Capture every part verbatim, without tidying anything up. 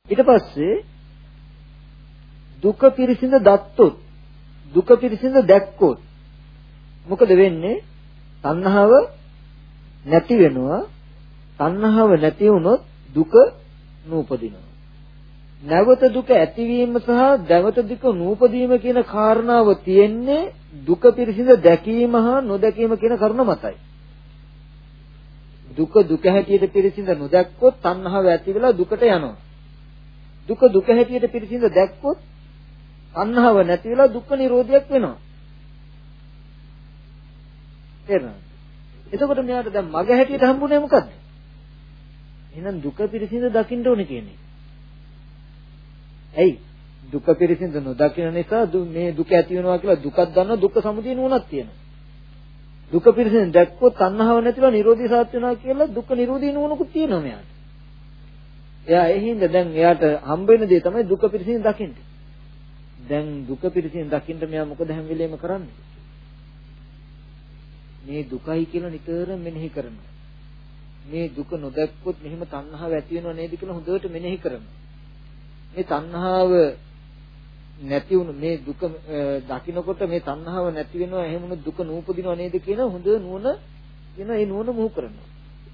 ඊට පස්සේ දුක පිරිසිඳ දත්තොත් දුක පිරිසිඳ දැක්කොත් මොකද වෙන්නේ? තණ්හාව නැති වෙනවා. තණ්හාව නැති වුණොත් දුක නූපදිනවා. නැවත දුක ඇතිවීම සහ නැවත දුක නූපදීම කියන කාරණාව තියෙන්නේ දුක පිරිසිඳ දැකීම හා නොදැකීම කියන කරුණ මතයි. දුක දුක හැටියට පිරිසිඳ නොදැක්කොත් තණ්හාව ඇති වෙලා දුකට යනවා. දුක දුක හැටියට පිරිසිඳ දැක්කොත් තණ්හාව නැති වෙලා දුක්ඛ නිරෝධයක් වෙනවා. තේරෙනවද? එතකොට මෙයාට දැන් මග හැටියට හම්බුනේ මොකද්ද? එහෙනම් දුක පිරිසිඳ දකින්න ඕනේ කියන්නේ. ඇයි? දුක පිරිසිඳ නොදකින නිසා මේ දුක ඇති වෙනවා කියලා දුකක් දන්නවා, දුක්ඛ සමුදය නුවණක් තියෙනවා. දුක පිරිසිඳ දැක්කොත් තණ්හාව නැතිලා නිරෝධී සාත් වෙනවා කියලා දුක්ඛ නිරෝධී නුවණකුත් තියෙනවා මෙයාට. එයා ඒ හින්දා දැන් එයාට හම්බ වෙන දේ තමයි දුක පිරිසිඳ දකින්න. දැන් දුක පිරිසිඳ දකින්න මෙයා මොකද හැම වෙලේම කරන්නේ? මේ දුකයි කියලා නිතරම මෙනෙහි කරනවා. මේ දුක නොදැක්කොත් මෙහෙම තණ්හාව ඇති වෙනව නේද කියලා හොඳට මෙනෙහි කරනවා. මේ තණ්හාව නැති වුණු මේ දුක දකින්නකොට මේ තණ්හාව නැති වෙනවා, එහෙම වුණොත් දුක නූපදිනව නේද කියන හොඳ නුවණ කියන ඒ නුවණ මුහු කරනවා.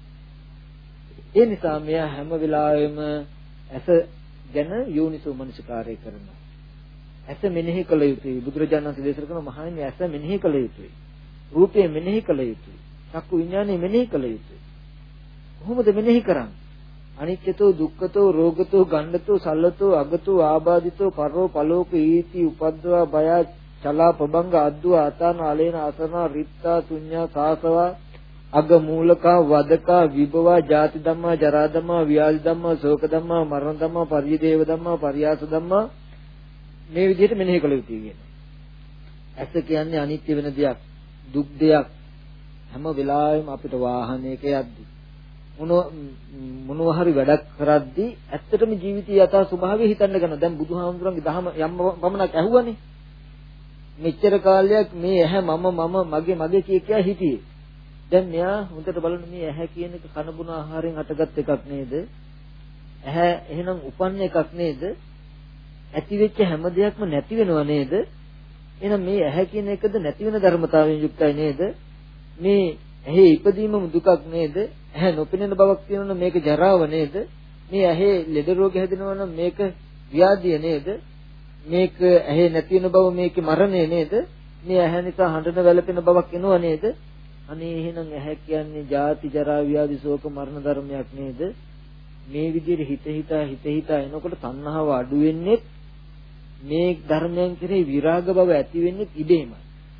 ඒ නිසා මෙයා හැම වෙලාවෙම ඇස ගැන යෝනිසෝ මනසිකාරය කරනවා. ඇස මෙනෙහි කළ යුතුයි. බුදුරජාණන් වහන්සේ දේශනා කරන මහණෙනි ඇස මෙනෙහි කළ යුතුයි. රූපය මෙනෙහි කළ යුතුයි. චක්කු විඥානය මෙනෙහි කළ යුතුයි. කොහොමද මෙනෙහි කරන්නේ? අනිත්‍යතෝ දුක්ඛතෝ රෝගතෝ ගණ්ඩතෝ සල්ලතෝ අගතෝ ආබාධිතෝ පරෝ පලෝක ඊති උපද්දවා බය චලා පබංග අද්දුවා අතාන අලේන අසනා රිත්තා ශුඤ්ඤා සාසවා අග මූලකා වදකා විභවා ජාති ධම්මා ජරා ධම්මා ව්‍යාධි ධම්මා ශෝක ධම්මා මරණ ධම්මා පරිදේව ධම්මා පරියාස ධම්මා මේ විදිහට මෙනෙහි කළ යුතුයි කියන්නේ. ඇස කියන්නේ අනිත්‍ය වෙන දෙයක්, දුක් දෙයක්. හැම වෙලාවෙම අපිට වාහනයක යද්දී මොන මොනවා හරි වැඩක් කරද්දී ඇත්තටම ජීවිතය යථා ස්වභාවය හිතන්න ගන්න. දැන් බුදුහාමුදුරන්ගේ දහම යම් පමණක් ඇහුවනේ. මෙච්චර කාලයක් මේ ඇහැ මම මම මගේ මගේ කිය කියා හිටියේ. දැන් මෙයා හොඳට බලන්න මේ ඇහැ කියන එක කන බොන ආහාරයෙන් හටගත් එකක් නේද? ඇහැ එහෙනම් උපන්න එකක් නේද? ඇති වෙච්ච හැම දෙයක්ම නැති වෙනව නේද? එහෙනම් මේ ඇහැ කියන එකද නැති වෙන ධර්මතාවයෙන් යුක්තයි නේද? මේ ඇහි ඉපදීමම දුකක් නේද? ඇහැ නොපෙනෙන බවක් තියෙනවනම් මේක ජරාව නේද? මේ ඇහි ලෙඩ රෝග හැදෙනවනම් මේක ව්‍යාධිය නේද? මේක ඇහි නැති වෙන බව මේකේ මරණය නේද? මේ ඇහැ නිසා හඬන වැළපෙන බවක් එනව නේද? අනේ එහෙනම් ඇහැ කියන්නේ ජාති ජරා ව්‍යාධි ශෝක මරණ ධර්මයක් නේද? මේ විදිහට හිත හිතා හිත හිතා එනකොට තණ්හාව අඩු වෙන්නේ මේ ධර්මයන් කෙරෙහි විරාග බව ඇති වෙන්නේ ඉබේමයි.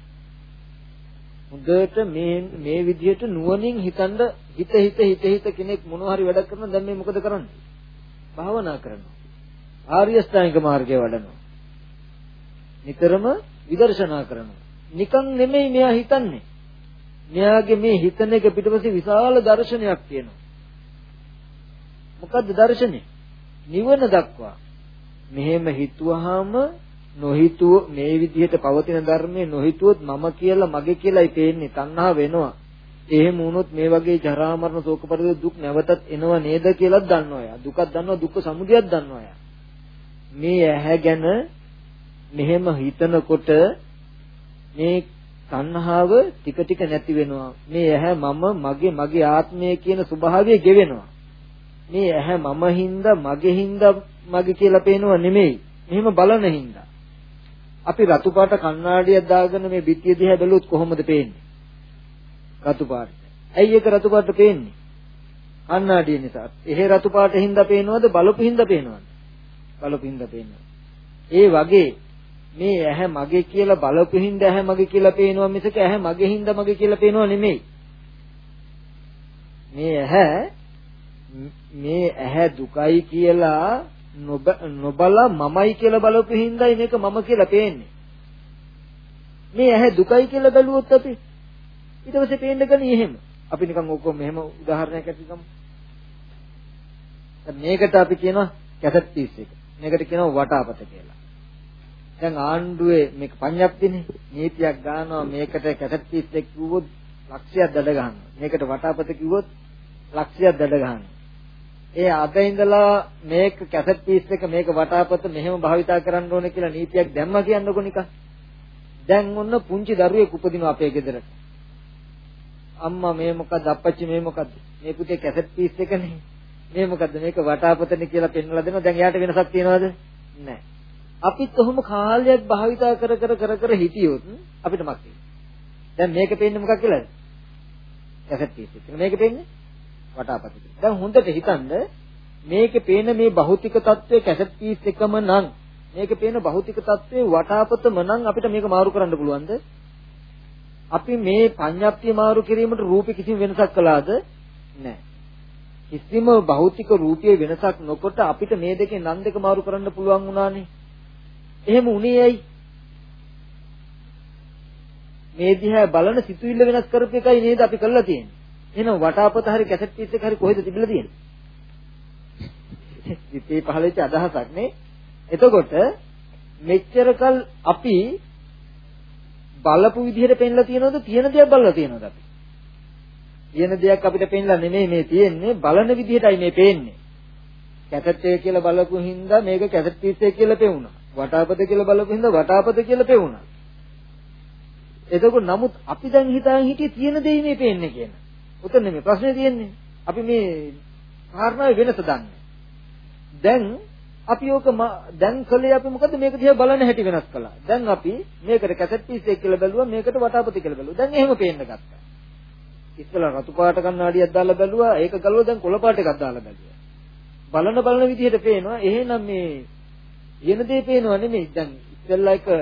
හොඳට මේ මේ විදිහට නුවණින් හිතනද හිත හිත හිත හිත කෙනෙක් මොනවා හරි වැඩක් කරනවා. දැන් මේ මොකද කරන්නේ? භාවනා කරනවා. ආර්ය අෂ්ටාංගික මාර්ගය වඩනවා. නිතරම විදර්ශනා කරනවා. නිකන් නෙමෙයි මෙයා හිතන්නේ. මෙයාගේ මේ හිතන එක පිටපස්සේ විශාල දර්ශනයක් තියෙනවා. මොකද්ද දර්ශනේ? නිවන දක්වා. මෙහෙම හිතුවාම නොහිතුව මේ විදිහට පවතින ධර්මයේ නොහිතුවොත් මම කියලා මගේ කියලායි පේන්නේ. තණ්හා වෙනවා. එහෙම වුණොත් මේ වගේ ජරා මරණ ශෝක පරිදේ දුක් නැවතත් එනව නේද කියලාත් දන්නවා යා. දුකක් දන්නවා, දුක්ඛ සමුදයත් දන්නවා යා. මේ ඇහැ ගැන මෙහෙම හිතනකොට මේ තණ්හාව ටික ටික නැති වෙනවා. මේ ඇහැ මම මගේ මගේ ආත්මය කියන ස්වභාවය ගෙවෙනවා. මේ ඇහැ මම හින්දා මගේ හින්දා මගේ කියලා පේනව නෙමෙයි. මෙහෙම බලන හින්දා. අපි රතු පාට කණ්ණාඩියක් දාගෙන මේ බිත්තිය දිහා බැලුවොත් කොහොමද පේන්නේ? රතු පාට. ඇයි ඒක රතු පාට පේන්නේ? කණ්ණාඩිය නිසා. එහෙ රතු පාට හින්දා පේනවද බලපු හින්දා පේනවද? බලපු හින්දා පේනවා. ඒ වගේ මේ ඇහැ මගේ කියලා බලපු හින්දා ඇහැ මගේ කියලා පේනවා මිසක ඇහැ මගේ හින්දා මගේ කියලා පේනව නෙමෙයි. මේ ඇහැ මේ ඇහැ දුකයි කියලා නොබලා මමයි කියලා බලපු හින්දායි මේක මම කියලා පේන්නේ. මේ ඇහැ දුකයි කියලා බැලුවොත් අපි ඊට පස්සේ පේන්න ගන්නේ එහෙම. අපි නිකන් ඔක්කොම මෙහෙම උදාහරණයක් ඇති ගමු. දැන් මේකට අපි කියනවා කැසට් පීස් එක. මේකට කියනවා වටාපත කියලා. දැන් ආණ්ඩුවේ මේක පඤ්ඤප්තිනේ නීතියක් ගන්නවා මේකට කැසට් පීස් එක කිව්වොත් ලක්ෂයක් දඩ ගන්නවා. මේකට වටාපත කිව්වොත් ලක්ෂයක් දඩ ගන්නවා. ඒ අද ඉඳලා මේක කැසට් පීස් එක මේක වටාපත මෙහෙම භාවිතා කරන්න ඕනේ කියලා නීතියක් දැම්මා කියන්නකො නිකන්. දැන් ඔන්න පුංචි දරුවෙක් උපදිනවා අපේ ගෙදරට. අම්මා මේ මොකද්ද අප්පච්චි මේ මොකද්ද? මේ පුතේ කැසට් පීස් එකනේ. මේ මොකද්ද මේක වටාපතනේ කියලා පෙන්වලා දෙනවා. දැන් යාට වෙනසක් තියනවද? නැහැ. අපිත් කොහොම කාලයක් භාවිතා කර කර කර කර හිටියොත් අපිට මොකක්ද? දැන් මේක පෙන්නේ මොකක් කියලාද? කැසට් පීස් එක. මේක පෙන්නේ වටාපත. දැන් හොඳට හිතන්න මේකේ පේන මේ භෞතික తත්වයේ කැසට් පීස් එකම නම් මේකේ පේන භෞතික తත්වයේ වටාපතම නම් අපිට මේක මාරු කරන්න පුළුවන්ද? අපි මේ පඤ්ඤාප්තිය මාරු කිරීමට රූපේ කිසිම වෙනසක් කළාද? නැහැ. කිසිම භෞතික රූපයේ වෙනසක් නොකොට අපිට මේ දෙකේ නම් දෙක මාරු කරන්න පුළුවන් වුණානේ. එහෙම උනේ ඇයි? මේ දිහා බලන සිතුවිල්ල වෙනස් කරපු එකයි නේද අපි කරලා තියෙන්නේ. එහෙනම් වටාපත හරි කැසට් පීස් එක හරි කොහෙද තිබිලා තියෙන්නේ? සිතේ පහළච්ච අදහසක් නේ. එතකොට මෙච්චරකල් අපි බලපු විදිහට පෙන්ලා තියනවද? තියෙන දේක් බලලා තියනවද අපි? තියෙන දෙයක් අපිට පෙන්ලා නෙමෙයි මේ තියෙන්නේ, බලන විදිහටයි මේ පේන්නේ. කැසට් එක කියලා බලපු හින්දා මේක කැසට් පීස් එක කියලා පෙවුණා. වටාපත කියලා බලපු හින්දා වටාපත කියලා පෙවුණා. එතකොට නමුත් අපි දැන් හිතාගෙන හිටියේ තියෙන දෙයි මේ පේන්නේ කියන. උතන නෙමෙයි ප්‍රශ්නේ තියෙන්නේ. අපි මේ කාරණාවේ වෙනස දන්නේ. දැන් අපි ඕක දැන් කළේ අපි මොකද මේක දිහා බලන හැටි වෙනස් කළා. දැන් අපි මේකට කැසට් පීස් එක කියලා බැලුවා, මේකට වටාපත කියලා බැලුවා. දැන් එහෙම පේන්න ගත්තා. ඉස්සෙල්ලා රතු පාට කණ්ණාඩියක් දාලා බැලුවා, ඒක ගලවලා දැන් කොළ පාට එකක් දාලා බැලුවා. බලන බලන විදිහට පේනවා. එහෙනම් මේ යන දේ පේනවා නෙමෙයි. දැන් ඉස්සෙල්ලා එක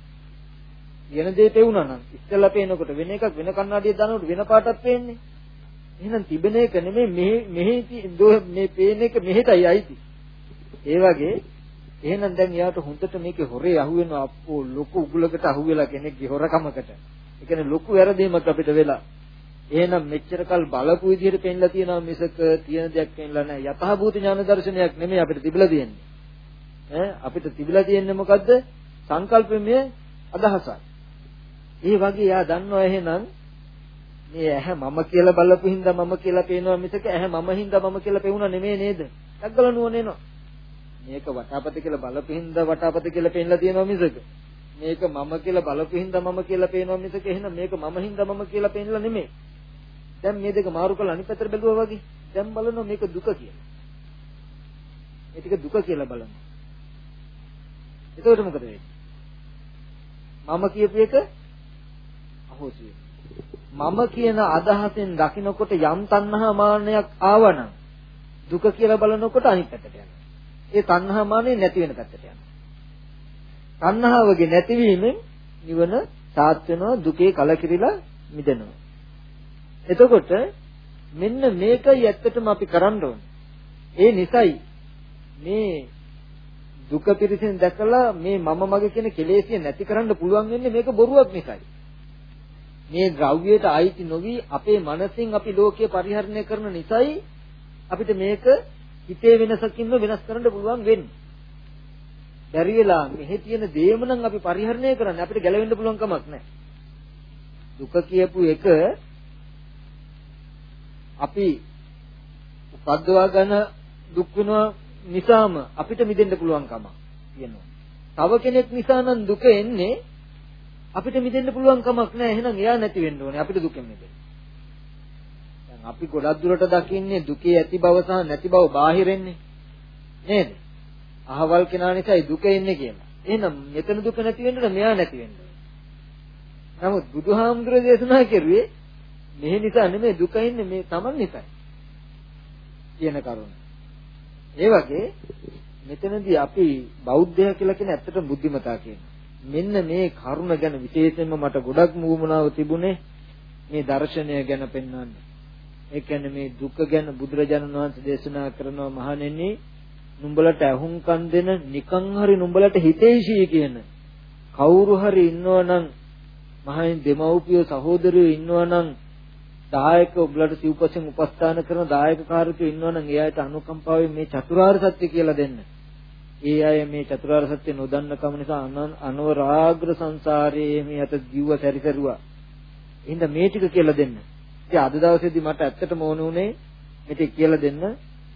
යන දේ පේුණා නම් ඉස්සෙල්ලා පේනකොට වෙන එකක් වෙන කණ්ණාඩියක් දානකොට වෙන පාටක් පේන්නේ. එහෙනම් තිබෙන එක නෙමෙයි මෙහි මෙහි මේ පේන එක මෙහෙටයි අයිති. ඒ වගේ එහෙනම් දැන් යාට හොඳට මේකේ හොරේ අහුවෙනවා අප්පෝ ලොකු උගුලකට අහුවෙලා කෙනෙක්ගේ හොරකමකට. ඒ කියන්නේ ලොකු වැරදීමක් අපිට වෙලා. එහෙනම් මෙච්චර කල් බලපු විදිහට පෙන්ලා තියෙනවා මිසක තියෙන දෙයක් පෙන්ලා නැහැ. යථාභූත ඥාන දර්ශනයක් නෙමෙයි අපිට තිබිලා තියෙන්නේ. ඈ අපිට තිබිලා තියෙන්නේ මොකද්ද? සංකල්පමය අදහසක්. ඒ වගේ යා දන්නවා එහෙනම් මේ ඇහැ මම කියලා බලපු හින්දා මම කියලා පේනවා මිසක ඇහැ මම හින්දා මම කියලා පෙවුණා නෙමෙයි නේද? ඩග්ගල නුවණ එනවා. මේක වටාපත කියලා බලපු හින්දා වටාපත කියලා පෙන්ලා තියෙනවා මිසක මේක මම කියලා බලපු හින්දා මම කියලා පේනවා මිසක එහෙනම් මේක මම හින්දා මම කියලා පෙන්ලා නෙමෙයි. දැන් මේ දෙක මාරු කරලා අනිත් පැත්තට බැලුවා වගේ. දැන් බලනවා මේක දුක කියලා. මේ ටික දුක කියලා බලනවා. එතකොට මොකද වෙන්නේ? මම කියපු එක අහෝසි. මම කියන අදහසෙන් දකින්නකොට යම් තණ්හා මානයක් ආවනම් දුක කියලා බලනකොට අනිත් පැත්තට යනවා. ඒ තණ්හා මානෙ නැති වෙන පැත්තට යනවා. තණ්හාවගේ නැතිවීමෙන් නිවන සාත් වෙනවා, දුකේ කලකිරිලා මිදෙනවා. එතකොට මෙන්න මේකයි ඇත්තටම අපි කරන්න ඕනේ. ඒ නිසයි මේ දුක පිරිසින් දැකලා මේ මම මගේ කියන කෙලෙසිය නැති කරන්න පුළුවන් වෙන්නේ මේක බොරුවක් නිසායි. මේ ද්‍රව්‍යයට අයිති නොවි අපේ මනසින් අපි ලෝකය පරිහරණය කරන නිසායි අපිට මේක හිතේ වෙනසකින්ම වෙනස් කරන්න පුළුවන් වෙන්නේ. බැරි වෙලා මෙහි තියෙන දේම නම් අපි පරිහරණය කරන්නේ අපිට ගැලවෙන්න පුළුවන් කමක් නැහැ. දුක කියපු එක අපි උපද්දවා ගන්න දුක් වෙනවා නිසාම අපිට මිදෙන්න පුළුවන් කම කියනවා. තව කෙනෙක් නිසා නම් දුක එන්නේ අපිට මිදෙන්න පුළුවන් කමක් නැහැ. එහෙනම් එයා නැති වෙන්න ඕනේ අපිට දුකෙන් මිදෙන්න. දැන් අපි ගොඩක් දුරට දකින්නේ දුකේ ඇති බව සහ නැති බව බාහිරින්නේ නේද? අහවල් කෙනා නිසායි දුක එන්නේ කියලා. එහෙනම් මෙතන දුක නැති වෙන්න මෙයා නැති වෙන්න ඕනේ. නමුත් බුදුහාමුදුරේ දේශනා කරුවේ මෙහෙ නිසා නෙමෙයි දුක ඉන්නේ මේ Taman නිසායි කියන කරුණ. ඒ වගේ මෙතනදී අපි බෞද්ධය කියලා කියන ඇත්තටම බුද්ධිමතා කියනවා. මෙන්න මේ කරුණ ගැන විශේෂයෙන්ම මට ගොඩක් මුවමනාව තිබුණේ මේ දර්ශනය ගැන පෙන්වන්න. ඒ කියන්නේ මේ දුක ගැන බුදුරජාණන් වහන්සේ දේශනා කරනවා මහණෙනි නුඹලට අහුම්කම් දෙන නිකං හරි නුඹලට හිතේශී කියන කවුරු හරි ඉන්නවනම් මහණෙනි දෙමව්පියෝ සහෝදරයෝ ඉන්නවනම් දායක ඔබලට සිව්පසෙන් උපස්ථාන කරන දායක කාර්යකයෝ ඉන්නවනම් ඒ අයට අනුකම්පාවෙන් මේ චතුරාර්ය සත්‍ය කියලා දෙන්න. ඒ අය මේ චතුරාර්ය සත්‍ය නොදන්න කම නිසා අනවරාග්‍ර සංසාරයේ මේ අත ජීව සැරිසරුවා. එහෙනම් මේ ටික කියලා දෙන්න. ඉතින් අද දවසේදී මට ඇත්තටම ඕන උනේ මේ ටික කියලා දෙන්න.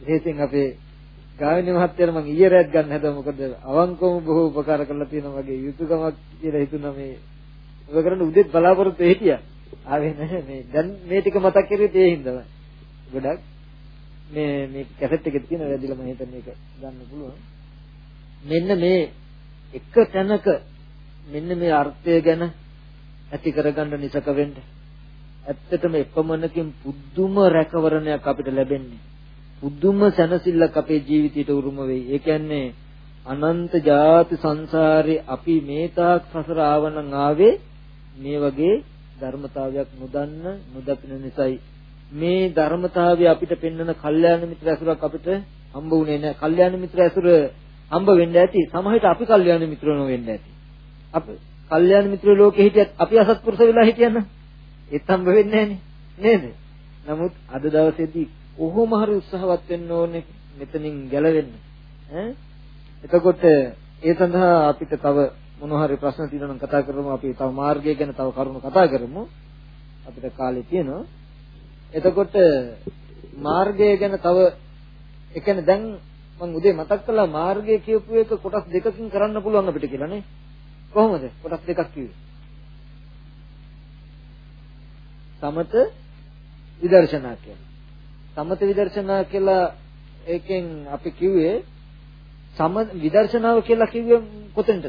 ඒකෙන් අපේ ගාමිණී මහත්තයාට මම ඊයේ රැත් ගන්න හැදුවා මොකද අවංකවම බොහෝ උපකාර කරලා තියෙනවා වගේ යුතුයකමක් කියලා හිතුණා මේ ඔබ කරන්නේ උදේත් බලාපොරොත්තු හිටියා ආවේ නැහැ මේ දැන් මේ ටික මතක් කරුවේ ඒ හින්දාම ගොඩක් මේ මේ කැසට් එකේ තියෙන වැඩිලා මම හිතන්නේ මේක ගන්න පුළුවන් මෙන්න මේ එක තැනක මෙන්න මේ අර්ථය ගැන ඇති කරගන්න නිසක වෙන්න ඇත්තටම එපමණකින් පුදුම රැකවරණයක් අපිට ලැබෙන්නේ පුදුම සැනසෙල්ලක් අපේ ජීවිතයට උරුම වෙයි. ඒ කියන්නේ අනන්ත ජාති සංසාරේ අපි මේ තාක් සසර ආවනම් ආවේ මේ වගේ ධර්මතාවයක් නොදන්න නොදකින නිසායි. මේ ධර්මතාවය අපිට පෙන්වන කල්යාණ මිත්‍ර ඇසුරක් අපිට හම්බ වුණේ නැහැ. කල්යාණ මිත්‍ර ඇසුර හම්බ වෙන්න ඇති. සමහරවිට අපි කල්යාණ මිත්‍රෝ නොවෙන්න ඇති. අපි කල්යාණ මිත්‍රෝ ලෝකෙ හිටියත් අපි අසත්පුරුෂ වෙලා හිටියනම් ඒත් හම්බ වෙන්නේ නැහැ නේද? නමුත් අද දවසේදී කොහොම හරි උත්සාහවත් වෙන්න ඕනේ මෙතනින් ගැලවෙන්න ඈ එතකොට ඒ සඳහා අපිට තව මොන හරි ප්‍රශ්න තියෙනවා නම් කතා කරමු අපි තව මාර්ගය ගැන තව කරුණු කතා කරමු අපිට කාලේ තියෙනවා එතකොට මාර්ගය ගැන තව ඒ කියන්නේ දැන් මම උදේ මතක් කළා මාර්ගය කියපු එක කොටස් දෙකකින් කරන්න පුළුවන් අපිට කියලා නේ කොහොමද කොටස් දෙකක් කිව්වේ සමත විදර්ශනා කියලා සමත විදර්ශනා කියලා එකෙන් අපි කිව්වේ සම විදර්ශනාව කියලා කිව්වේ කොතෙන්ද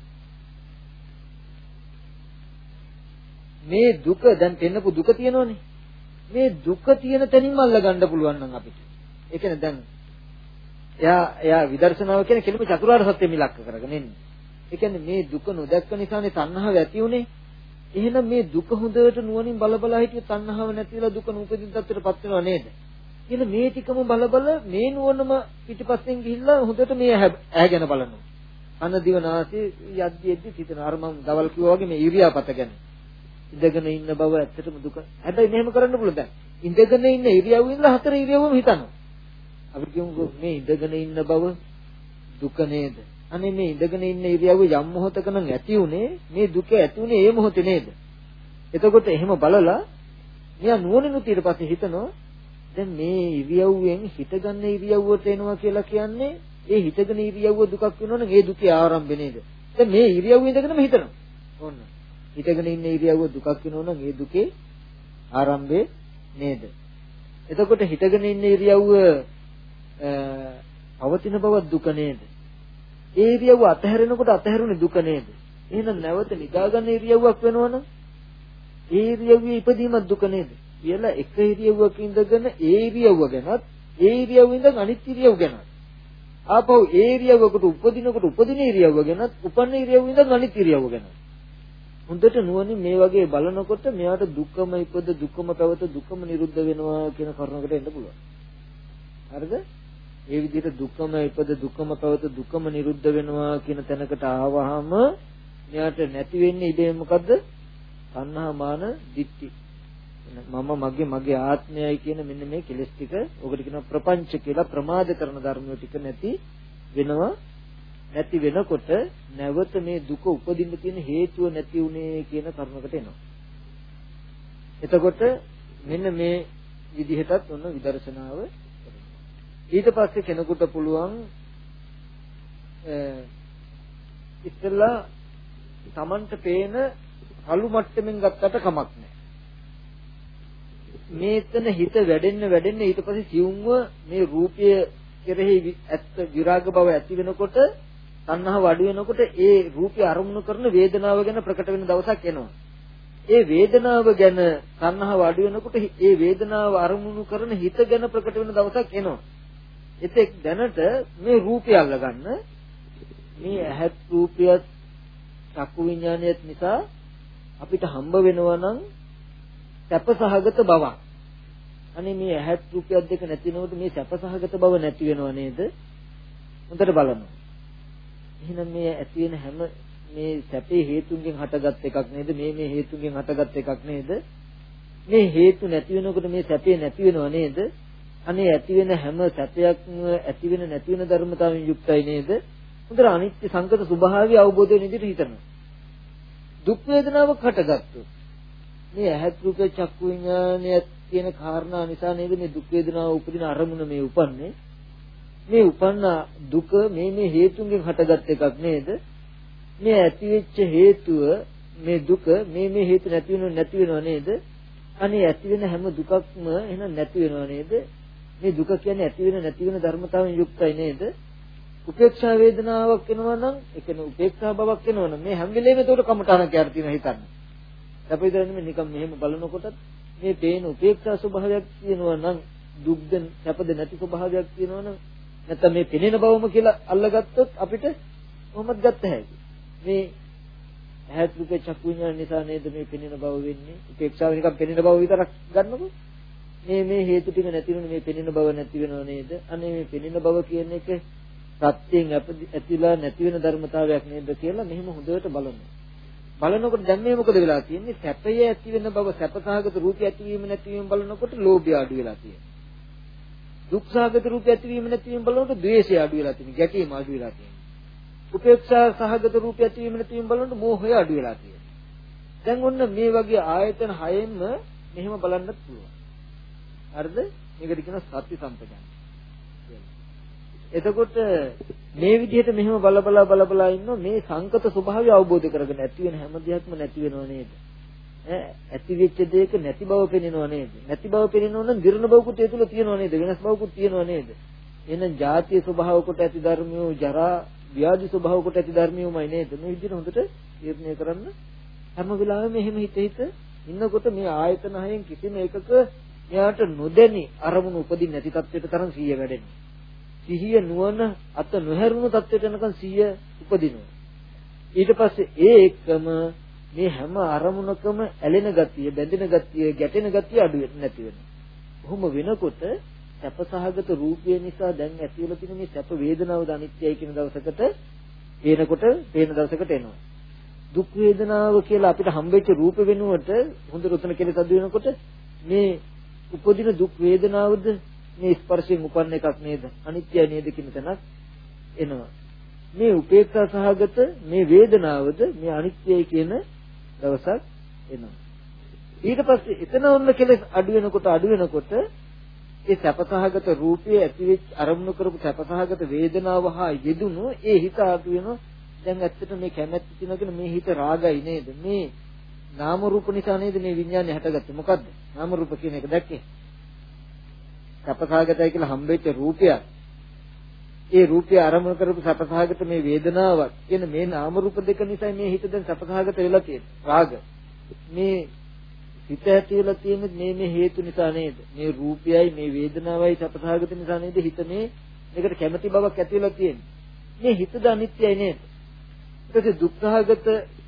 මේ දුක දැන් පෙන්නපු දුක තියෙනවනේ මේ දුක තියෙන තැනින්ම අල්ල ගන්න පුළුවන් නම් අපිට ඒ කියන්නේ දැන් එයා එයා විදර්ශනාව කියන කෙලිම චතුරාර්ය සත්‍ය මිලක්ක කරගෙන ඉන්නේ ඒ කියන්නේ මේ දුක නොදැක්ක නිසානේ තණ්හාව ඇති උනේ එහෙනම් මේ දුක හොඳට නුවණින් බල බල හිටිය තණ්හාව නැතිලා දුක නූපදින තත්ත්වයටපත් වෙනව නේද කියලා මේ ටිකම බල බල මේ නුවණම පිටිපස්සෙන් ගිහිල්ලා හොඳට මේ ඇහැගෙන බලනවා. අන දිවනාසී යද්දි යද්දි හිතන අර මම දවල් කිව්වා වගේ මේ ඉරියාපත ගැන. ඉඳගෙන ඉන්න බව ඇත්තටම දුක. හැබැයි මෙහෙම කරන්න පුළුවන් දැන්. ඉඳගෙන ඉන්න ඉරියව්වෙ ඉඳලා හතර ඉරියව්වම හිතනවා. අපි කියමු මේ ඉඳගෙන ඉන්න බව දුක නේද? අනේ මේ ඉඳගෙන ඉන්න ඉරියව්ව යම් මොහොතක නම් ඇති උනේ මේ දුක ඇති උනේ ඒ මොහොතේ නේද? එතකොට එහෙම බලලා මෙයා නුවණිනුත් ඊට පස්සේ හිතනවා දැන් මේ ඉරියව්වෙන් හිතගන්න ඉරියව්වට එනවා කියලා කියන්නේ ඒ හිතගෙන ඉරියව්ව දුකක් වෙනවනම් ඒ දුකේ ආරම්භය නේද? දැන් මේ ඉරියව්ව ඉඳගෙනම හිතනවා. ඕන්න. හිතගෙන ඉන්න ඉරියව්ව දුකක් වෙනවනම් ඒ දුකේ ආරම්භය නේද? එතකොට හිතගෙන ඉන්න ඉරියව්ව පවතින බව දුක නේද? ඒ ඉරියව්ව අතහැරෙනකොට අතහැරුනේ දුක නේද? එහෙනම් නැවත නිදාගන්න ඉරියව්වක් වෙනවනම් ඒ ඉරියව්වේ ඉපදීමක් දුක නේද? කියලා එක ඉරියව්වක ඉඳගෙන ඒ ඉරියව්ව ගැනත් ඒ ඉරියව්ව ඉඳන් අනිත් ඉරියව්ව ගැනත් ආපහු ඒ ඉරියව්වකට උපදිනකොට උපදින ඉරියව්ව ගැනත් උපන්න ඉරියව්ව ඉඳන් අනිත් ඉරියව්ව ගැනත් හොඳට නුවණින් මේ වගේ බලනකොට මෙයාට දුකම ඉපද දුකම පැවත දුකම නිරුද්ධ වෙනවා කියන කරුණකට එන්න පුළුවන්. හරිද? ඒ විදිහට දුකම ඉපද දුකම පැවත දුකම නිරුද්ධ වෙනවා කියන තැනකට ආවහම මෙයාට නැති වෙන්නේ ඉබේ මොකද්ද? තණ්හා මාන දිට්ඨි. මම මගේ මගේ ආත්මයයි කියන මෙන්න මේ කෙලෙස් ටික ඔකට කියනවා ප්‍රපංච කියලා ප්‍රමාද කරන ධර්ම ටික නැති වෙනවා. නැති වෙනකොට නැවත මේ දුක උපදින්න තියෙන හේතුව නැති උනේ කියන කරුණකට එනවා. එතකොට මෙන්න මේ විදිහටත් ඔන්න විදර්ශනාව ඊට පස්සේ කෙනෙකුට පුළුවන් ඉස්සෙල්ලා Tamanට පේන අලු මට්ටමින් ගත්තට කමක් නැහැ. මේතන හිත වැඩෙන්න වැඩෙන්න ඊට පස්සේ සියුම්ව මේ රූපය කෙරෙහි ඇත්ත විරාග බව ඇති වෙනකොට තණ්හාව අඩු වෙනකොට ඒ රූපය අරමුණු කරන වේදනාව ගැන ප්‍රකට වෙන දවසක් එනවා. ඒ වේදනාව ගැන තණ්හාව අඩු වෙනකොට ඒ වේදනාව අරමුණු කරන හිත ගැන ප්‍රකට වෙන දවසක් එනවා. එතෙක් දැනට මේ රූපය අල්ලගන්න මේ ඇහත් රූපයත් චක්කු විඥානයත් නිසා අපිට හම්බ වෙනවා නම් සැපසහගත බවක්. අනේ මේ ඇහත් රූපයත් දෙක නැතිනකොට මේ සැපසහගත බව නැති වෙනව නේද? හොඳට බලන්න. එහෙනම් මේ ඇති වෙන හැම මේ සැපේ හේතුන්ගෙන් හටගත් එකක් නේද? මේ මේ හේතුන්ගෙන් හටගත් එකක් නේද? මේ හේතු නැති වෙනකොට මේ සැපේ නැති වෙනව නේද? අනේ ඇති වෙන හැම සැපයක්ම ඇති වෙන නැති වෙන ධර්මතාවයෙන් යුක්තයි නේද? හොඳට අනිත්‍ය සංකත ස්වභාවය අවබෝධ වෙන විදිහට හිතනවා. දුක් වේදනාවක් හටගත්තොත් මේ ඇහත් රූපේ චක්කු විඥානයත් කියන කාරණා නිසා නේද මේ දුක් වේදනාව උපදින අරමුණ මේ උපන්නේ. මේ උපන්න දුක මේ මේ හේතුන්ගෙන් හටගත් එකක් නේද? මේ ඇතිවෙච්ච හේතුව මේ දුක මේ මේ හේතු නැති වෙනව නැති වෙනව නේද? අනේ ඇති වෙන හැම දුකක්ම එහෙනම් නැති වෙනව නේද? මේ දුක කියන්නේ ඇති වෙන නැති වෙන ධර්මතාවයෙන් යුක්තයි නේද? උපේක්ෂා වේදනාවක් එනවා නම් ඒ කියන්නේ උපේක්ෂා බවක් එනවා නම් මේ හැම වෙලේම ඒකට කමටහනක් යාර තියෙනවා හිතන්න. අපි හිතන්නේ නිකන් මෙහෙම බලනකොටත් මේ පේන උපේක්ෂා ස්වභාවයක් තියෙනවා නම් දුක්ද සැපද නැති ස්වභාවයක් තියෙනවා නම් නැත්නම් මේ පෙනෙන බවම කියලා අල්ලගත්තොත් අපිට කොහොමද ගත්ත හැකි? මේ ඇහත් රූපේ චක්කු විඤ්ඤාණ නිසා නේද මේ පෙනෙන බව වෙන්නේ? උපේක්ෂාව නිකන් පෙනෙන බව විතරක් ගන්නකො මේ මේ හේතු ටික නැති වෙන මේ පෙනෙන බව නැති වෙනව නේද? අනේ මේ පෙනෙන බව කියන එක සත්‍යයෙන් ඇතිලා නැති වෙන ධර්මතාවයක් නේද කියලා මෙහෙම හොඳට බලන්න. බලනකොට දැන් මේ මොකද වෙලා තියෙන්නේ? සැපය ඇති වෙන බව සැපසහගත රූපය ඇතිවීම නැතිවීම බලනකොට ලෝභය අඩු වෙලා තියෙනවා. දුක්සහගත රූපය ඇතිවීම නැතිවීම බලනකොට ද්වේෂය අඩු වෙලා තියෙනවා. ගැටීම අඩු වෙලා තියෙනවා. උපේක්ෂා සහගත රූපය ඇතිවීම නැතිවීම බලනකොට මෝහය අඩු වෙලා තියෙනවා. දැන් ඔන්න මේ වගේ ආයතන හයෙන්ම මෙහෙම බලන්නත් පුළුවන්. හරිද? මේකට කියනවා සති සම්පජාන. එතකොට මේ විදිහට මෙහෙම බල බල බල බල ඉන්නෝ මේ සංකත ස්වභාවය අවබෝධ කරගෙන ඇති වෙන හැම දෙයක්ම නැති වෙනව නේද? ඈ ඇති වෙච්ච දෙයක නැති බව පෙනෙනව නේද? නැති බව පෙනෙනව නම් දිරණ බවකුත් ඒ තුල තියෙනව නේද? වෙනස් බවකුත් තියෙනව නේද? එහෙනම් ජාතිය ස්වභාව කොට ඇති ධර්මියෝ ජරා ව්‍යාධි ස්වභාව කොට ඇති ධර්මියෝමයි නේද? මේ විදිහට හොඳට තීරණය කරන්න හැම වෙලාවෙම මෙහෙම හිත හිත ඉන්නකොට මේ ආයතන හයෙන් කිසිම එකක එයාට නොදැනි අරමුණු උපදින්නේ නැති තත්ත්වයට තරම් සිහිය වැඩෙනවා. සිහිය නුවණ අත නොහැරුණු තත්ත්වයට යනකම් සිහිය උපදිනවා. ඊට පස්සේ ඒ එක්කම මේ හැම අරමුණකම ඇලෙන ගතිය, බැඳෙන ගතිය, ගැටෙන ගතිය අඩු නැති වෙනවා. කොහොම වෙනකොට සැපසහගත රූපය නිසා දැන් ඇති වෙලා තියෙන මේ සැප වේදනාවද අනිත්‍යයි කියන දවසකට පේනකොට පේන දවසකට එනවා. දුක් වේදනාව කියලා අපිට හම්බෙච්ච රූප වෙනුවට හොඳ රතන කෙලෙස් අඩු වෙනකොට මේ උපදින දුක් වේදනාවද මේ ස්පර්ශයෙන් උපන්න එකක් නේද? අනිත්‍යයි නේද කියන තැනක් එනවා. මේ උපේක්ෂා සහගත මේ වේදනාවද මේ අනිත්‍යයි කියන දවසක් එනවා. ඊට පස්සේ එතන ඔන්න කෙලෙස් අඩු වෙනකොට අඩු වෙනකොට ඒ සැපසහගත රූපයේ ඇතිවෙච්ච අරමුණු කරපු සැපසහගත වේදනාව හා යෙදුණු ඒ හිත අඩු වෙනවා. දැන් ඇත්තට මේ කැමැත්ත තියනගෙන මේ හිත රාගයි නේද? මේ නාම රූප නිසා නේද මේ විඥානය හටගත්තේ? මොකද්ද? නාම රූප කියන එක දැක්කේ? සැපසහගතයි කියලා හම්බෙච්ච රූපයක්. ඒ රූපය ආරම්භ කරපු සැපසහගත මේ වේදනාවක් කියන මේ නාම රූප දෙක නිසා මේ හිත දැන් සැපසහගත වෙලා තියෙන්නේ. රාග. මේ හිත ඇති වෙලා තියෙන්නේ මේ මේ හේතු නිසා නේද? මේ රූපයයි මේ වේදනාවයි සැපසහගත නිසා නේද හිත මේ මේකට කැමැති බවක් ඇති වෙලා තියෙන්නේ. මේ හිතද අනිත්‍යයි නේද? ඊට පස්සේ දුක්ඛහගත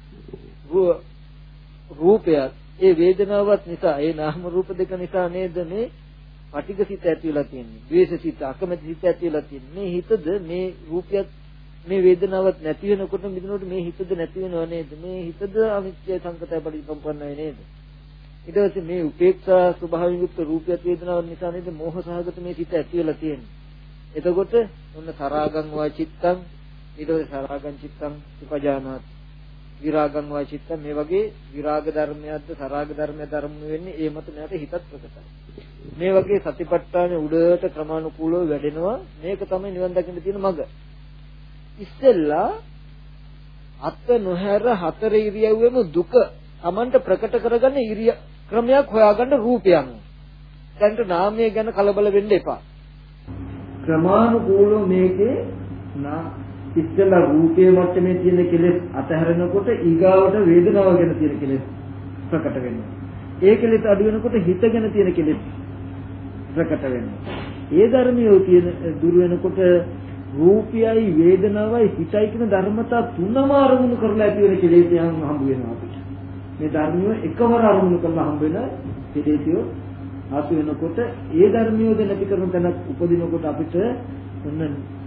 රූපයක් ඒ වේදනාවත් නිසා ඒ නාම රූප දෙක නිසා නේද මේ පටිඝ සිත ඇති වෙලා තියෙන්නේ. ද්වේෂ සිත, අකමැති සිත ඇති වෙලා තියෙන්නේ. මේ හිතද මේ රූපයත් මේ වේදනාවත් නැති වෙනකොට මිදෙනකොට මේ හිතද නැති වෙනව නේද? මේ හිතද අනිත්‍ය සංකතය පරිසම්පන්නයි නේද? ඊට පස්සේ මේ උපේක්ෂා ස්වභාවයෙන් යුක්ත රූපයත් වේදනාවත් නිසා නේද මෝහ සහගත මේ සිත ඇති වෙලා තියෙන්නේ. එතකොට ඔන්න තරාගං වා චිත්තං ඊට පස්සේ තරාගං චිත්තං උපජානාති. විරාගං වා චිත්තං මේ වගේ විරාග ධර්මයක්ද තරාග ධර්මයක්ද අරමුණු වෙන්නේ ඒ මත නැට හිතත් ප්‍රකටයි. මේ වගේ සතිපට්ඨානෙ උඩට ක්‍රමානුකූලව වැඩෙනවා. මේක තමයි නිවන් දකින්න තියෙන මඟ. ඉස්සෙල්ලා අත් නොහැර හතර ඉරියව්වෙම දුක Tamanට ප්‍රකට කරගන්න ඉරිය ක්‍රමයක් හොයාගන්න රූපයන්. දැන්ට නාමය ගැන කලබල වෙන්න එපා. ක්‍රමානුකූලව මේකේ නා ඉස්සෙල්ලා රූපයේ මට්ටමේ තියෙන කෙලෙස් අතහැරෙනකොට ඊගාවට වේදනාව ගැන තියෙන කෙලෙස් ප්‍රකට වෙනවා. ඒ කෙලෙස් අඩු වෙනකොට හිත ගැන තියෙන කෙලෙස් ප්‍රකට වෙනවා. ඒ ධර්මියෝ තියෙන දුර වෙනකොට රූපයයි වේදනාවයි හිතයි කියන ධර්මතා තුනම අරමුණු කරලා ඇති වෙන කෙලෙස්යන් හම්බ වෙනවා අපිට. මේ ධර්මියෝ එකවර අරමුණු කරලා හම්බ වෙන කෙලෙස්යෝ ආතු වෙනකොට ඒ ධර්මියෝද නැති කරන තැනක් උපදිනකොට අපිට ඔන්න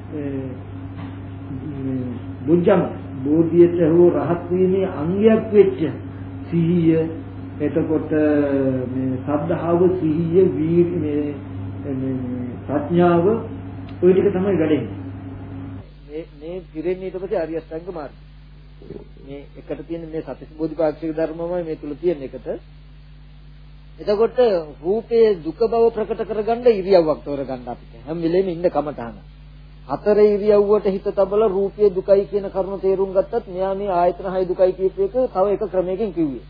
බුද්ධම බෝධියට හෝ රහත් වීමේ අංගයක් වෙච්ච සිහිය එතකොට මේ සද්ධාව සිහිය වීර්ය මේ ප්‍රඥාව ඔය ටික තමයි වැඩෙන්නේ. මේ මේ පිරෙන්නේ ඊට පස්සේ ආර්ය අෂ්ටාංග මාර්ගය. මේ එකට තියෙන මේ සත්‍ය බෝධිපාක්ෂික ධර්මමයි මේ තුල තියෙන එකට. එතකොට රූපයේ දුක බව ප්‍රකට කරගන්න ඉරියව්වක් තෝරගන්න අපිට. හැම වෙලෙම ඉන්න කමටහන. හතර ඉරියව්වට හිත තබලා රූපයේ දුකයි කියන කරුණ තේරුම් ගත්තත් මෙයා මේ ආයතන හය දුකයි කියපු එක තව එක ක්‍රමයකින් කිව්වේ.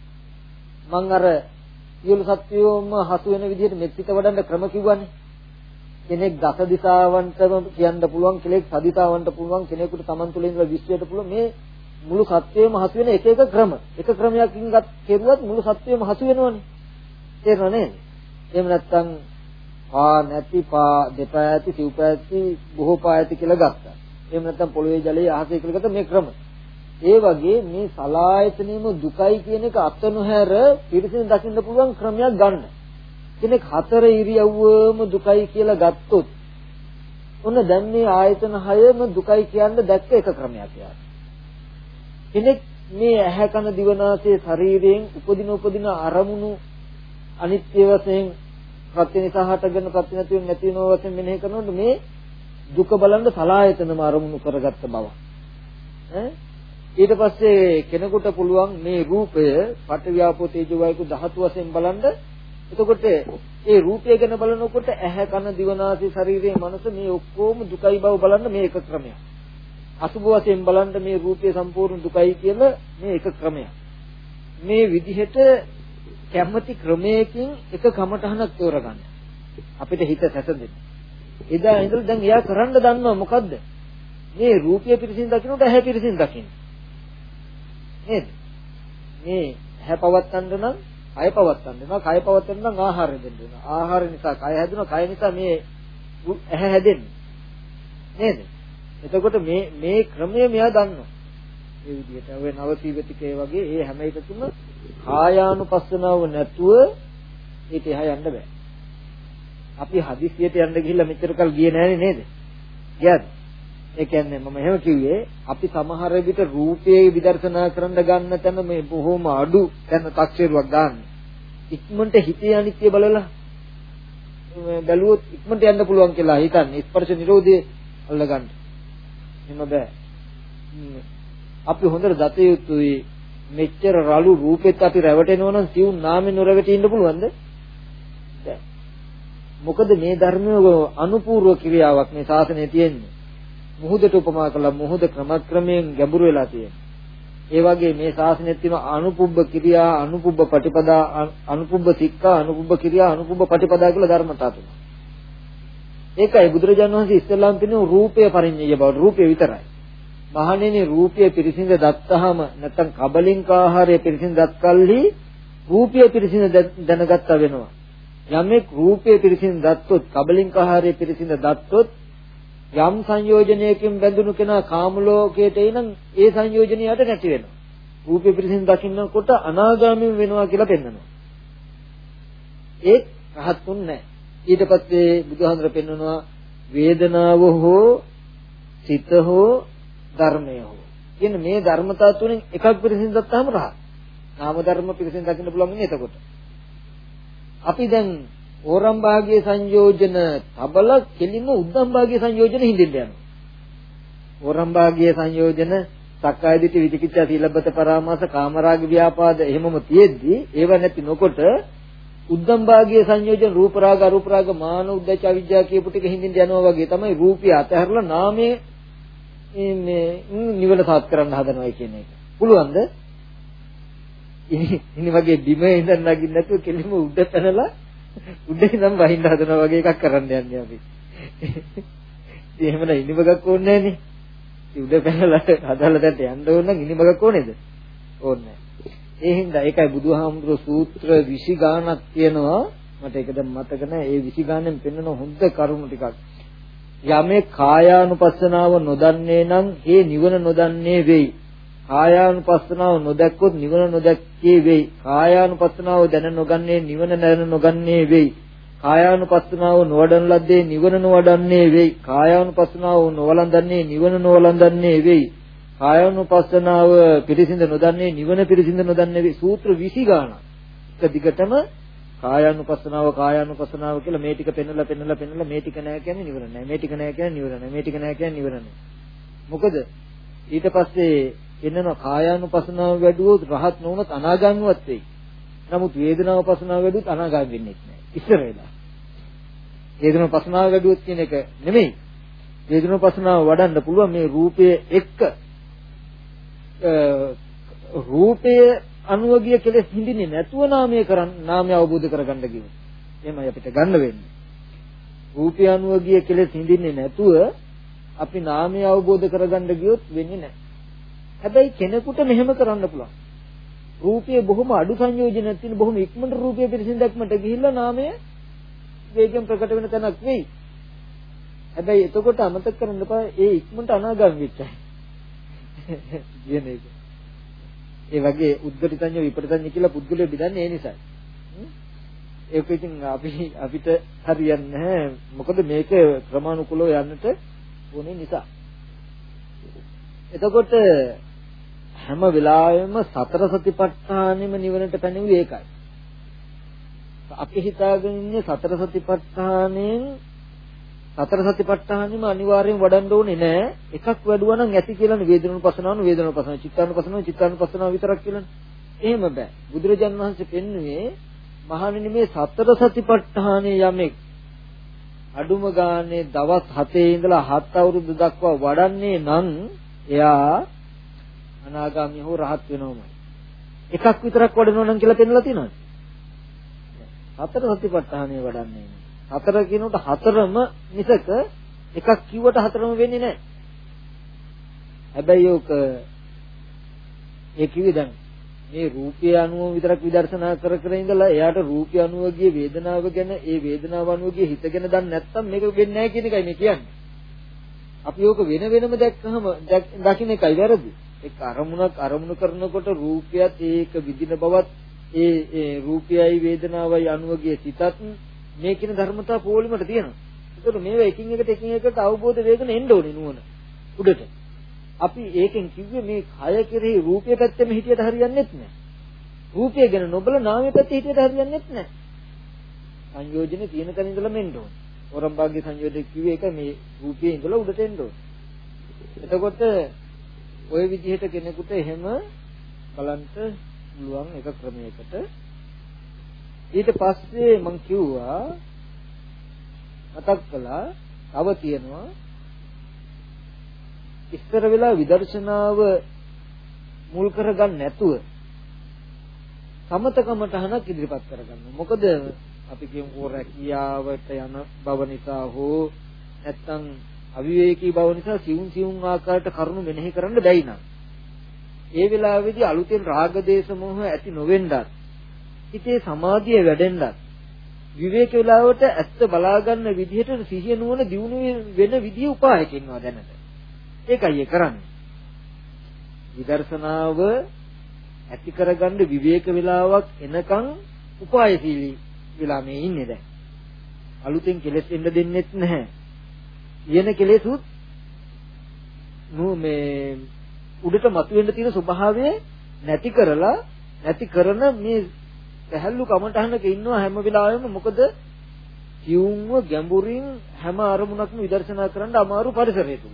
මං අර සියලු සත්‍යෝම හසු වෙන විදිහට මෙත්සිත වඩන්න ක්‍රම කිව්වනේ. කෙනෙක් දස දිසාවන්ටම කියන්න පුළුවන්, කෙනෙක් සදිසාවන්ට පුළුවන්, කෙනෙකුට Taman තුළ ඉඳලා විශ්වයට පුළුවන්. මේ මුළු සත්‍යයම හසු වෙන එක එක ක්‍රම. එක ක්‍රමයකින් ගත් කෙරුවත් මුළු සත්‍යයම හසු වෙනවනේ. තේරෙනව නේද? එහෙම නැත්නම් පා නැති පා දෙපා ඇති සිව්පා ඇති බොහෝ පා ඇති කියලා ගත්තා. එහෙම නැත්නම් පොළොවේ ජලයේ අහසේ කියලා ගත්ත මේ ක්‍රම. ඒ වගේ මේ සලායතනෙම දුකයි කියන එක අත නොහැර පිරිසිදු දකින්න පුළුවන් ක්‍රමයක් ගන්න. කෙනෙක් හතර ඉරියව්වම දුකයි කියලා ගත්තොත් ඔන්න දැන් මේ ආයතන හයම දුකයි කියන්න දැක්ක එක ක්‍රමයක් යාර. කෙනෙක් මේ ඇහැ කන දිව නාසය ශරීරයෙන් උපදින උපදින අරමුණු අනිත්‍ය වශයෙන් ප්‍රත්‍ය නිසා හටගෙන ප්‍රත්‍ය නැති වෙන නැති වෙනව වශයෙන් මෙනෙහි කරනකොට මේ දුක බලන්න සලායතනම අරමුණු කරගත්ත බව. ඈ ඊට පස්සේ කෙනෙකුට පුළුවන් මේ රූපය පඨවි ආපෝ තේජෝ වායු ධාතු වශයෙන් බලන්න. එතකොට ඒ රූපය ගැන බලනකොට ඇහැ කන දිව නාසය ශරීරයේ මනස මේ ඔක්කොම දුකයි බව බලන්න මේ එක ක්‍රමයක්. අසුභ වශයෙන් බලන්න මේ රූපය සම්පූර්ණ දුකයි කියලා මේ එක ක්‍රමයක්. මේ විදිහට කැමැති ක්‍රමයකින් එක කමටහනක් තෝරගන්න. අපිට හිත සැසඳෙන්න. එදා ඉඳලා දැන් එයා කරන්න දන්නවා මොකද්ද? මේ රූපය පිරිසින් දකින්නට ඇහැ පිරිසින් දකින්න. නේද? මේ ඇහැ පවත්තන්න නම් කය පවත්තන්න වෙනවා. කය පවත්තන්න නම් ආහාරය දෙන්න වෙනවා. ආහාර නිසා කය හැදෙනවා. කය නිසා මේ ඇහැ හැදෙන්නේ. නේද? එතකොට මේ මේ ක්‍රමය මෙයා දන්නවා. මේ විදිහට ඔය නවසීවතිකේ වගේ ඒ හැම එකකම කායානුපස්සනාව නැතුව ඒක එහා යන්න බෑ. අපි හදිස්සියට යන්න ගිහිල්ලා මෙච්චර කල් ගියේ නෑනේ නේද? ගියාද? ඒ කියන්නේ මම එහෙම කිව්වේ අපි සමහර විට රූපයේ විදර්ශනා කරන්න ගන්න තැන මේ බොහොම අඩු තැන තක්සේරුවක් දාන්නේ. ඉක්මනට හිතේ අනිත්‍ය බලලා බැලුවොත් ඉක්මනට යන්න පුළුවන් කියලා හිතන්නේ. ස්පර්ශ නිරෝධය අල්ලගන්න. එහෙම බෑ. අපි හොඳට දත යුතුයි මෙච්චර රළු රූපෙත් අපි රැවටෙනවා නම් සිවුන් නාමෙන් නොරැවටි ඉන්න පුළුවන්ද? බෑ. මොකද මේ ධර්මයේ අනුපූර්ව ක්‍රියාවක් මේ ශාසනයේ තියෙන්නේ. මුහුදට උපමා කළා මුහුද ක්‍රමක්‍රමයෙන් ගැඹුරු වෙලා තියෙනවා. ඒ වගේ මේ ශාසනයේ තියෙන අනුපුබ්බ ක්‍රියා, අනුපුබ්බ පටිපදා, අනුපුබ්බ සික්ඛා, අනුපුබ්බ ක්‍රියා, අනුපුබ්බ පටිපදා කියලා ධර්මතා තුනක්. ඒකයි බුදුරජාණන් වහන්සේ ඉස්සෙල්ලාම පිළිනු රූපය පරිඤ්ඤය බව රූපය විතරයි. මහණෙනි රූපය පිරිසිඳ දත්තාම නැත්නම් කබලින්ක ආහාරය පිරිසිඳ දත් කල්හි රූපය පිරිසිඳ දැනගත්තා වෙනවා. යමෙක් රූපය පිරිසිඳ දත්තොත් කබලින්ක ආහාරය පිරිසිඳ දත්තොත් යම් සංයෝජනයකින් බැඳුණු කෙනා කාම ලෝකයට එනනම් ඒ සංයෝජනයට නැති වෙනවා. රූපය පිරිසිඳ දකින්නකොට අනාගාමී වෙනවා කියලා පෙන්වනවා. ඒ රහත්ුන් නැහැ. ඊට පස්සේ බුදුහාමර පෙන්වනවා වේදනාව හෝ සිත හෝ ධර්මය හෝ කියන මේ ධර්මතා තුනෙන් එකක් පිරිසිදු දත්තාම රහත්. නාම ධර්ම පිරිසිදු දකින්න පුළුවන් නේ එතකොට. අපි දැන් ඕරම් භාගයේ සංයෝජන තබල කෙලින්ම උද්දම් භාගයේ සංයෝජන හිඳින්න යනවා. ඕරම් භාගයේ සංයෝජන සක්කාය දිට්ඨි විචිකිච්ඡා සීලබ්බත පරාමාස කාමරාග ව්‍යාපාද එහෙමම තියෙද්දි ඒව නැති නොකොට උද්දම් භාගයේ සංයෝජන රූප රාග අරූප රාග මාන උද්දච්ච අවිජ්ජා කියපු ටික හිඳින්න යනවා වගේ තමයි රූපය අතහැරලා නාමයේ මේ නිවන සාත් කරන්න හදනවා කියන එක. පුළුවන්ද? ඉනි වගේ බිම ඉඳන් නගින්න නැතුව කෙලින්ම උඩ පැනලා උඩ ඉඳන් වහින්න හදනවා වගේ එකක් කරන්න යන්නේ අපි. ඉතින් එහෙමනම් ඉනිමගක් ඕනේ නැහනේ. ඉතින් උඩ පැනලා හදලා දැන් යන්න ඕන නම් ඉනිමගක් ඕනේද? ඕනේ නැහැ. ඒ හින්දා ඒකයි බුදුහාමුදුරුවෝ සූත්‍ර විසි ගාණක් තියෙනවා. මට ඒක දැන් මතක නැහැ. ඒ විසි ගාණෙන් පෙන්වන හොඳ කරුණු ටිකක්. යමේ කායානුපස්සනාව නොදන්නේ නම් ඒ නිවන නොදන්නේ වෙයි. කායානුපස්සනාව නොදැක්කොත් නිවන නොදැක්කේ වෙයි. කායානුපස්සනාව දැන නොගන්නේ නිවන දැන නොගන්නේ වෙයි. කායානුපස්සනාව නොවඩන ලද්දේ නිවන නොවඩන්නේ වෙයි. කායානුපස්සනාව නොවලඳන්නේ නිවන නොවලඳන්නේ වෙයි. කායානුපස්සනාව පිරිසිඳ නොදන්නේ නිවන පිරිසිඳ නොදන්නේ වෙයි. සූත්‍ර විසි ගාණක්. එක දිගටම කායානුපස්සනාව කායානුපස්සනාව කියලා මේ ටික පෙන්නලා පෙන්නලා පෙන්නලා මේ ටික නෑ කියන්නේ නිවන නෑ. මේ ටික නෑ කියන්නේ නිවන නෑ. මේ ටික නෑ කියන්නේ නිවන නෑ. මොකද ඊට පස්සේ එන්නන කායානුපස්සනාව වැඩුවොත් රහත් නොවුනත් අනාගාමීවත් වෙයි. නමුත් වේදනානුපස්සනාව වැඩුවොත් අනාගාමී වෙන්නේ නැහැ. ඉස්සර වෙලා. වේදනානුපස්සනාව වැඩුවොත් කියන එක නෙමෙයි. වේදනානුපස්සනාව වඩන්න පුළුවන් මේ රූපයේ එක්ක රූපය අනුවගිය කෙලෙස් හිඳින්නේ නැතුව නාමය කරන් නාමය අවබෝධ කරගන්න කිව්වොත්. එහෙමයි අපිට ගන්න වෙන්නේ. රූපය අනුවගිය කෙලෙස් හිඳින්නේ නැතුව අපි නාමය අවබෝධ කරගන්න ගියොත් වෙන්නේ නැහැ. හැබැයි කෙනෙකුට මෙහෙම කරන්න පුළුවන්. රූපයේ බොහොම අඩු සංයෝජනයක් තියෙන බොහොම ඉක්මනට රූපයේ පිරිසිදු දැක්මට ගිහිල්ලා නාමය වේගයෙන් ප්‍රකට වෙන තැනක් වෙයි. හැබැයි එතකොට අමතක කරන්න එපා ඒ ඉක්මනට අනාගාමී වෙච්චයි. කියන එක. ඒ වගේ උද්ගටිතඤ්ඤ විපරිතඤ්ඤ කියලා පුද්ගලයෝ බෙදන්නේ ඒ නිසායි. ඒක ඉතින් අපි අපිට හරියන්නේ නැහැ. මොකද මේක ක්‍රමානුකූලව යන්නට ඕනේ නිසා. එතකොට හැම වෙලාවෙම සතර සතිපට්ඨානෙම නිවනට පැනෙන්නේ ඒකයි. අපි හිතාගෙන ඉන්නේ සතර සතිපට්ඨානෙන් සතර සතිපට්ඨානෙම අනිවාර්යෙන් වඩන්න ඕනේ නෑ. එකක් වැඩුවා නම් ඇති කියලානේ වේදනානුපස්සනාවන වේදනානුපස්සනාව, චිත්තානුපස්සනාව චිත්තානුපස්සනාව විතරක් කියලානේ. එහෙම බෑ. බුදුරජාණන් වහන්සේ පෙන්වුවේ මහණෙනි මේ සතර සතිපට්ඨානෙ යමෙක් අඩුම ගානේ දවස් හතේ ඉඳලා හත් අවුරුදු දක්වා වඩන්නේ නම් එයා අනාගාමී හෝ රහත් වෙනවමයි. එකක් විතරක් වඩනවා නම් කියලා පෙන්නලා තියෙනවද? හතර සතිපට්ඨානෙ වඩන්නේ නෑ. හතර කියනකොට හතරම මිසක එකක් කිව්වට හතරම වෙන්නේ නැහැ. හැබැයි ඔක ඒ කිව්වේ දැන් මේ රූපය අනුව විතරක් විදර්ශනා කර කර ඉඳලා එයාට රූපය අනුව ගිය වේදනාව ගැන ඒ වේදනාව අනුව ගිය හිත ගැන දන්නේ නැත්නම් මේක වෙන්නේ නැහැ කියන එකයි මේ කියන්නේ. අපි ඕක වෙන වෙනම දැක්කහම දකින්න එකයි වැරදි. එක් අරමුණක් අරමුණු කරනකොට රූපයත් ඒක විදින බවත් ඒ ඒ රූපයයි වේදනාවයි අනුව ගිය සිතත් මේ කියන ධර්මතා පොලිමට තියෙනවා. ඒකට මේවා එකින් එකට එකින් එකට අවබෝධ වෙගෙන එන්න ඕනේ නුවණ උඩට. අපි ඒකෙන් කිව්වේ මේ කය කෙරෙහි රූපය පැත්තෙම හිටියට හරියන්නේ නැහැ. රූපය ගැන නොබල නාමය පැත්තේ හිටියට හරියන්නේ නැහැ. සංයෝජනේ තියෙන තැන ඉඳලා මෙන්න ඕනේ. ඕරම්භාග්‍ය සංයෝජනේ කිව්වේ ඒක මේ රූපයේ ඉඳලා උඩට එන්න ඕනේ. එතකොට ওই විදිහට කෙනෙකුට එහෙම බලන්න පුළුවන් එක ක්‍රමයකට. ඊට පස්සේ මම කිව්වා මතක් කළා තව තියෙනවා ඉස්සර වෙලා විදර්ශනාව මුල් කරගන්න නැතුව සමතකමටහනක් ඉදිරිපත් කරගන්න. මොකද අපි කියමු රැකියාවට යන බව නිසා හෝ නැත්නම් අවිවේකී බව නිසා සිවුම් සිවුම් ආකාරයට කරුණු මෙනෙහි කරන්න බැයි නම් ඒ වෙලාවේදී අලුතෙන් රාග දේශ මොහ ඇති නොවෙන්නත් හිතේ සමාධිය වැඩෙන්නත් විවේක වේලාවට ඇත්ත බලා ගන්න විදිහට සිහිය නුවණ දියුණු වෙන විදිය උපායක ඉන්නවා දැනට. ඒකයි ඒ කරන්නේ. විදර්ශනාව ඇති කරගන්න විවේක වේලාවක් එනකන් උපායශීලී වෙලා මේ ඉන්නේ දැන්. අලුතෙන් කෙලෙස් එන්න දෙන්නෙත් නැහැ. ඊයන කෙලෙසුත් නෝ මේ උඩට මතුවෙන්න තියෙන ස්වභාවය නැති කරලා නැති කරන මේ පැහැල්ලු කමටහනක ඉන්නවා හැම වෙලාවෙම. මොකද කියුම්ව ගැඹුරින් හැම අරමුණක්ම විදර්ශනා කරන්න අමාරු පරිසරය තුල.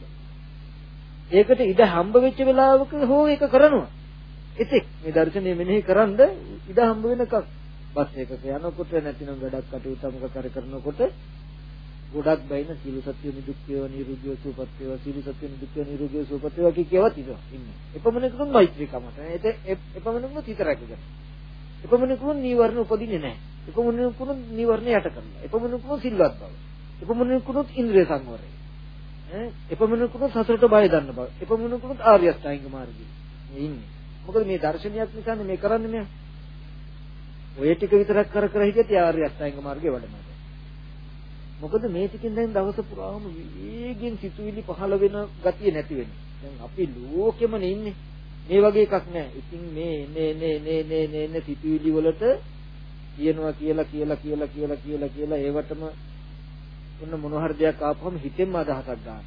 ඒකට ඉඩ හම්බ වෙච්ච වෙලාවක හෝ ඒක කරනවා. ඉතින් මේ දර්ශනය මෙනෙහි කරන්ද ඉඩ හම්බ වෙනකම් බස් එකක යනකොට නැතිනම් වැඩක් කටයුතු මොක කර කරනකොට ගොඩක් බයින සීල සත්‍ය නිදුක්ඛය නිරෝධය සුපත්‍ය සීල සත්‍ය නිදුක්ඛය නිරෝධය සුපත්‍ය වගේ කියවත් ඉන්නේ. එපමණකම මෛත්‍රී කමට. ඒක එපමණකම හිතරක් ගන්න. එපමණකම නීවරණ උපදින්නේ නැහැ. එපමණකම නීවරණ යට කරනවා. එපමණකම සිල්වත් බව. එපමණකම ඉන්ද්‍රිය සංවරය. ඈ එපමණකම සසරට බය දන්න බව. එපමණකම ආර්ය අෂ්ටාංග මාර්ගයේ මේ ඉන්නේ. මොකද මේ දර්ශනියක් නිසානේ මේ කරන්නේ මේ. ඔය ටික විතරක් කර කර හිටියත් ආර්ය අෂ්ටාංග මාර්ගයේ වඩනවා. මොකද මේ ටිකෙන් දැන් දවස පුරාම වේගෙන් සිතුවිලි පහළ වෙන ගතිය නැති වෙන්නේ. දැන් අපි ලෝකෙම ඉන්නේ. මේ වගේ එකක් නෑ. ඉතින් මේ නේ නේ නේ නේ නේ නේ සිතුවිලි වලට කියනවා කියලා කියලා කියලා කියලා කියලා කියලා ඒවටම ඔන්න මොන හරි දෙයක් ආපුවම හිතෙන්ම අදහසක් ගන්නවා.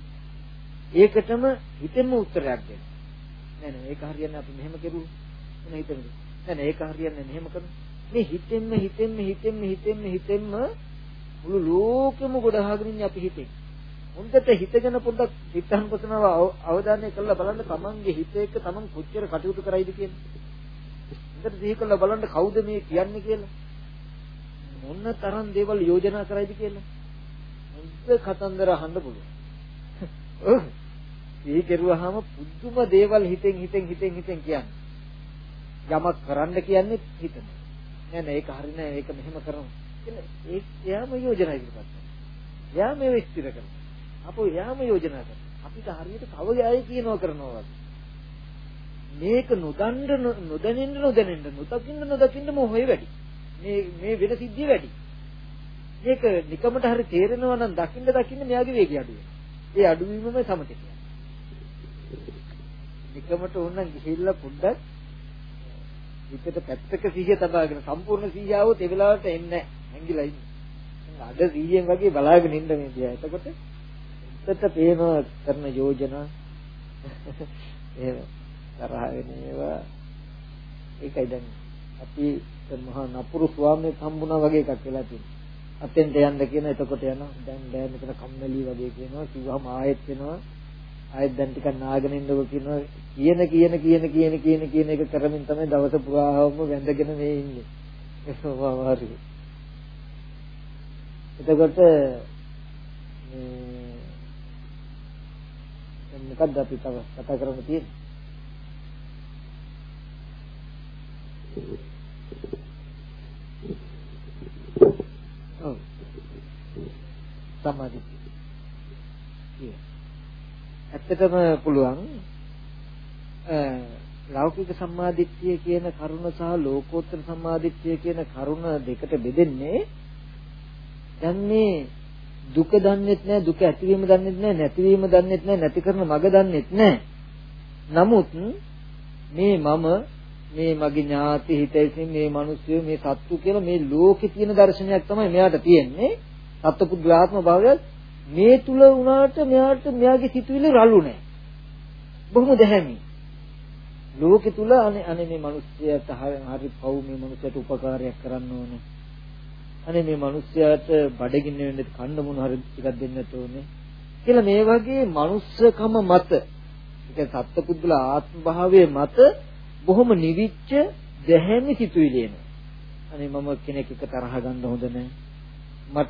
ඒකටම හිතෙන්ම උත්තරයක් දෙනවා. නෑ නෑ ඒක හරියන්නේ අපි මෙහෙම කරුවොත් මොන හිතෙන්ද? නෑ නෑ ඒක හරියන්නේ මෙහෙම කරමු. මේ හිතෙන්ම හිතෙන්ම හිතෙන්ම හිතෙන්ම හිතෙන්ම මුළු ලෝකෙම ගොඩහාගෙන ඉන්නේ අපි හිතේ. හොඳට හිතගෙන පොඩ්ඩක් සිතානුපසනාව අවධානය කරලා බලන්න තමන්ගේ හිත එක්ක තමන් කොච්චර කටයුතු කරයිද කියන්නේ. හොඳට සිහි කරලා බලන්න කවුද මේ කියන්නේ කියලා. මොන තරම් දේවල් යෝජනා කරයිද කියලා. හොඳ කතන්දර අහන්න පුළුවන්. ඔව්. සිහි කෙරුවාම පුදුම දේවල් හිතෙන් හිතෙන් හිතෙන් හිතෙන් කියන්නේ. යමක් කරන්න කියන්නේ හිතන. නෑ නෑ ඒක හරි නෑ ඒක මෙහෙම කරමු. කියලා ඒ එයාම යෝජනා ඉදිරිපත් කරනවා. එයා මේව ස්ථිර කරනවා. අපෝ එයාම යෝජනා කරනවා. අපිට හරියට කව ගෑයි කියනවා කරනවා වගේ. මේක නොදන්න නොදැනෙන්න නොදැනෙන්න නොදකින්න නොදකින්න මොහොය වැඩි. මේ මේ වෙන සිද්ධිය වැඩි. මේක නිකමට හරි තේරෙනවා නම් දකින්න දකින්න මෙයාගේ වේගය අඩු වෙනවා. ඒ අඩු වීමම සමතේ කියන්නේ. නිකමට ඕනනම් ගිහිල්ලා පොඩ්ඩක් විකට පැත්තක සිහිය තබාගෙන සම්පූර්ණ සිහිය આવොත් ඒ වෙලාවට එන්නේ නැහැ. ඇඟිලා ඉන්නේ. අද සිහියෙන් වගේ බලාගෙන ඉන්න මේ දිහා. එතකොට එතට පේනවා කරන යෝජනා එහෙම තරහ වෙන ඒවා ඒකයි දැන් අපි මහා නපුරු ස්වාමීන් හම්බුණා වගේ එකක් වෙලා තියෙනවා. අතෙන්ට යන්න කියන එතකොට යනවා. දැන් දැන් මෙතන කම්මැලි වගේ කියනවා. කිව්වම ආයෙත් වෙනවා. ආයෙත් දැන් ටිකක් නාගෙන ඉන්නකො කියනවා. කියන කියන කියන කියන කියන කියන එක කරමින් තමයි දවස පුරාම වැඳගෙන මේ ඉන්නේ. ඒකම හරි. එතකොට මේ මොකක්ද අපි තව කතා කරන්න තියෙන්නේ? ඔව්. සමාධි. ඇත්තටම පුළුවන් ලෞකික සම්මාදිට්ඨිය කියන කරුණ සහ ලෝකෝත්තර සම්මාදිට්ඨිය කියන කරුණ දෙකට බෙදෙන්නේ දැන් මේ දුක දන්නෙත් නැහැ දුක ඇතිවීම දන්නෙත් නැහැ නැතිවීම දන්නෙත් නැහැ නැති කරන මඟ දන්නෙත් නැහැ. නමුත් මේ මම මේ මගේ ඥාති හිතයිසින් මේ මිනිස්සු මේ සත්තු කියලා මේ ලෝකේ තියෙන දර්ශනයක් තමයි මෙයාට තියෙන්නේ. සත්පුද්ගලාත්ම භාවය මේ තුල වුණාට මෙයාට මෙයාගේ සිතුවිලි රළු නැහැ. බොහොම දැහැමි. ලෝකෙ තුල අනේ අනේ මේ මිනිස්සයාට හරි පව් මේ මිනිස්සයාට උපකාරයක් කරන්න ඕනේ. අනේ මේ මිනිස්සයාට බඩගින්න වෙන්න කන්න මොන හරි ටිකක් දෙන්න ඕනේ. කියලා මේ වගේ මනුස්සකම මත ඒක සත්පුද්ගල ආත්ම භාවයේ මත බොහොම නිවිච්ච දැහැමි සිතුවිලි එනවා. අනේ මම කෙනෙක් එක තරහ ගන්න හොඳ නැහැ. මට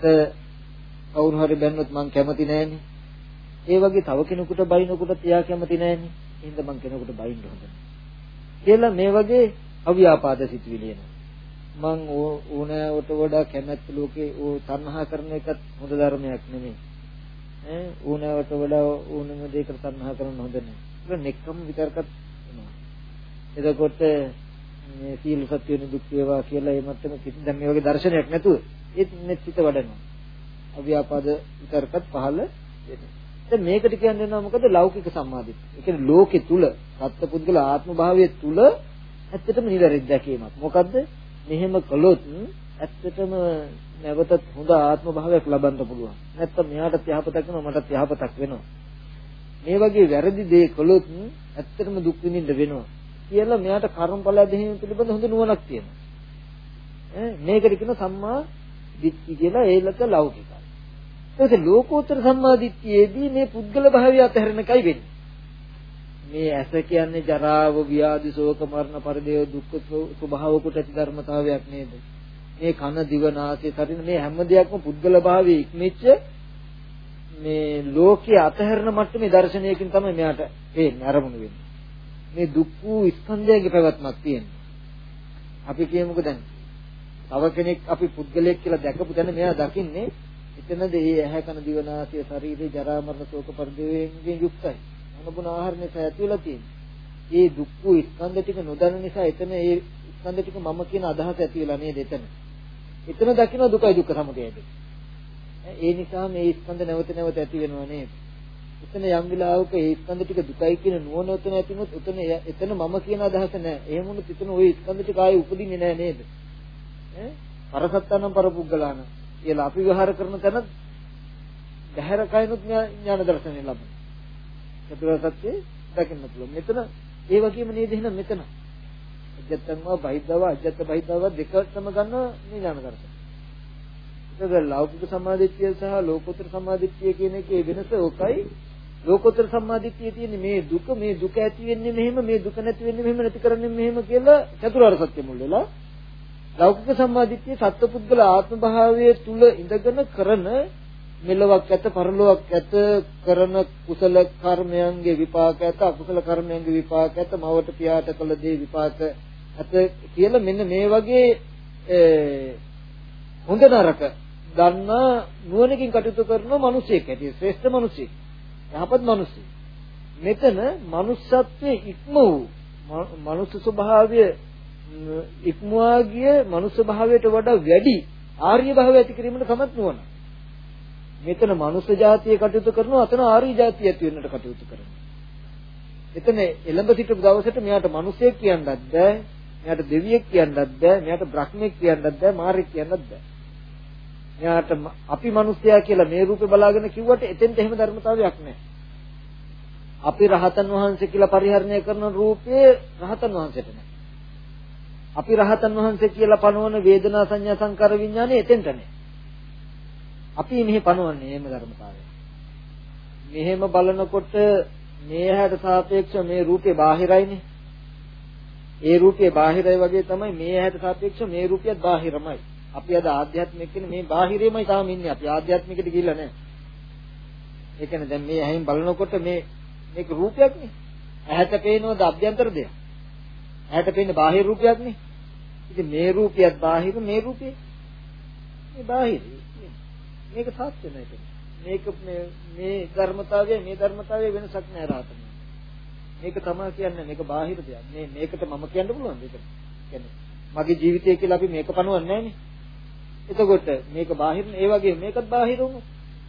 කවුරු හරි බැන්නොත් මං කැමති නෑනේ. ඒ වගේ තව කෙනෙකුට බයිනකොට තියා කැමති නෑනේ. එහෙනම් මං කෙනෙකුට බයින්න හොඳ නැහැ. කියලා මේ වගේ අව්‍යාපාද සිතුවිලි එනවා. මං ඕනෑවට වඩා කැමැත්ත ලෝකේ ඕ තණ්හා කරන එකත් හොඳ ධර්මයක් නෙමෙයි. ඈ ඕනෑවට වඩා ඕනම දෙයකට තණ්හා කරන්න හොඳ නැහැ. ඒක නෙක්කම විතරකත් වෙනවා. එතකොට මේ සීල සත්‍ය වෙන දුක් වේවා කියලා ඒ මත්තම කිසි දැන් මේ වගේ දර්ශනයක් නැතුව ඒත් මෙච්චිත වඩනවා. අව්‍යාපාද විතරකත් පහළ වෙනවා. දැන් මේකට කියන්නේ මොකද ලෞකික සම්මාදිට්ඨිය. ඒ කියන්නේ ලෝකෙ තුල සත්පුද්ගල ආත්ම භාවයේ තුල ඇත්තටම නිවැරදි දැකීමක්. මොකද්ද? මෙහෙම කළොත් ඇත්තටම නැවතත් හොඳ ආත්ම භාවයක් ලබන්න පුළුවන්. නැත්තම් මෙයාටත් යහපතක් වෙනවා මටත් යහපතක් වෙනවා. මේ වගේ වැරදි දේ කළොත් ඇත්තටම දුක් විඳින්න වෙනවා. කියලා මෙයාට කර්මඵල දෙහිම පිළිබඳ හොඳ නුවණක් තියෙනවා. ඈ මේකට කියන සම්මා දිට්ඨිය කියලා ඒලක ලෞකිකයි. ඒක ලෝකෝත්තර සම්මා දිට්ඨියේදී මේ පුද්ගල භාවය අතහැරෙන එකයි වෙන්නේ. මේ ඇස කියන්නේ ජරාව, ව්‍යාධි, ශෝක, මරණ, පරිදේව, දුක්ඛ ස්වභාව කොට ඇති ධර්මතාවයක් නේද? මේ කන, දිව, නාසය, ශරීර මේ හැම දෙයක්ම පුද්ගල භාවයේ ඉක්මෙච්ච මේ ලෝකයේ අතහැරන මට්ටමේ දර්ශනයකින් තමයි මෙයාට එන්නේ අරමුණු වෙන්නේ. මේ දුක් වූ ස්කන්ධයගේ පැවැත්මක් තියෙනවා. අපි කියමුකෝ දැන් තව කෙනෙක් අපි පුද්ගලයෙක් කියලා දැකපු තැන මෙයා දකින්නේ එතනද මේ ඇහැ කන දිව නාසය ශරීරේ ජරා මරණ ශෝක පරිදේවයෙන් යුක්තයි. මොනබුන ආහාර නිසා ඇති වෙලා තියෙන්නේ. මේ දුක් වූ ස්කන්ධ ටික නොදන්න නිසා එතන මේ ස්කන්ධ ටික මම කියන අදහස ඇති වෙලා නේද එතන. එතන දකින්න දුකයි දුක්ඛ සමුදයද. ඒ නිසා මේ ස්කන්ධ නැවත නැවත ඇති වෙනවා නේද? එතන යම් විලාවක ඒ ස්කන්ධ ටික දුකයි කියන නුවණ උතන ඇතිමුත් උතන එතන මම කියන අදහස නැහැ. එහෙම වුණොත් එතන ওই ස්කන්ධ ටික ආයේ උපදින්නේ නැහැ නේද? ඈ පරසත්තනම් පරපුග්ගලාන කියලා අපි විවහාර කරන තැන බහැර කයනුත් ඥාන දර්ශනය ලබන. චතුරාර්ය සත්‍ය දකින්න පුළුවන්. මෙතන ඒ වගේම නේද එහෙනම් මෙතන අජත්තන්ව බහිද්දව අජත්ත බහිද්දව දෙකටම ගන්නවා මේ ඥාන දර්ශනය. ඒක ලෞකික සම්මාදිට්ඨිය සහ ලෝකෝත්තර සම්මාදිට්ඨිය කියන එකේ වෙනස ඔකයි. ලෝකෝත්තර සම්මාදිට්ඨිය තියෙන්නේ මේ දුක මේ දුක ඇති වෙන්නේ මෙහෙම මේ දුක නැති වෙන්නේ මෙහෙම නැති කරන්නේ මෙහෙම කියලා චතුරාර්ය සත්‍ය මුල් වෙලා ලෞකික සම්මාදිට්ඨිය සත්පුද්ගල ආත්ම භාවයේ තුල ඉඳගෙන කරන මෙලොවක් ඇත පරලොවක් ඇත කරන කුසල කර්මයන්ගේ විපාක ඇත අකුසල කර්මයන්ගේ විපාක ඇත මවට පියාට කළ දේ විපාක ඇත කියලා මෙන්න මේ වගේ හොඳ නරක දන්නා නුවණකින් කටයුතු කරන මිනිසෙක් ඇති ශ්‍රේෂ්ඨ මිනිසෙක් යහපත් මිනිසෙක් මෙතන manussත්වයේ ඉක්ම වූ මනුස්ස ස්වභාවය ඉක්මවා ගිය මනුස්ස භාවයට වඩා වැඩි ආර්ය භාවය ඇති කිරීමට සමත් නුවණ මෙතන මනුස්ස ජාතිය කටයුතු කරනවා අතන ආර්ය ජාතිය ඇති වෙන්නට කටයුතු කරනවා එතන එළඹ සිටපු දවසට මෙයාට මිනිසෙක් කියන්නත් බෑ මෙයාට දෙවියෙක් කියන්නත් බෑ මෙයාට බ්‍රහ්මෙක් කියන්නත් බෑ මාරෙක් කියන්නත් බෑ මෙයාට අපි මිනිසයා කියලා මේ රූපේ බලාගෙන කිව්වට එතෙන්ට එහෙම ධර්මතාවයක් නැහැ අපි රහතන් වහන්සේ කියලා පරිහරණය කරන රූපේ රහතන් වහන්සේට නැහැ අපි රහතන් වහන්සේ කියලා පනවන වේදනා සංඥා සංකාර විඥානේ එතෙන්ට නැහැ අපි මෙහි පනවන්නේ එහෙම ධර්මතාවය. මෙහෙම බලනකොට මේ හැට සාපේක්ෂව මේ රූපේ බාහිරයිනේ. ඒ රූපේ බාහිරයි වගේ තමයි මේ හැට සාපේක්ෂව මේ රූපියත් බාහිරමයි. අපි අද ආධ්‍යාත්මික කියන්නේ මේ බාහිරෙමයි තාම ඉන්නේ. අපි ආධ්‍යාත්මිකට ගිහිල්ලා නැහැ. ඒ කියන්නේ දැන් මේ ඇහෙන් බලනකොට මේ මේක රූපයක් නේ. ඇහැට පේනවද අභ්‍යන්තර දෙයක්? ඇහැට පේන්නේ බාහිර රූපයක් නේ. ඉතින් මේ රූපියත් බාහිර මේ රූපේ මේ බාහිරයි. මේක සත්‍ය නෑ මේක මේ මේ ධර්මතාවය මේ ධර්මතාවය වෙනසක් නෑ රහතන් මේක තමයි කියන්නේ මේක බාහිර දෙයක් මේ මේකට මම කියන්න පුළුවන් මේක කියන්නේ මගේ ජීවිතය කියලා අපි මේක පනවන්නේ නෑනේ එතකොට මේක බාහිර ඒ වගේ මේකත් බාහිර වුණා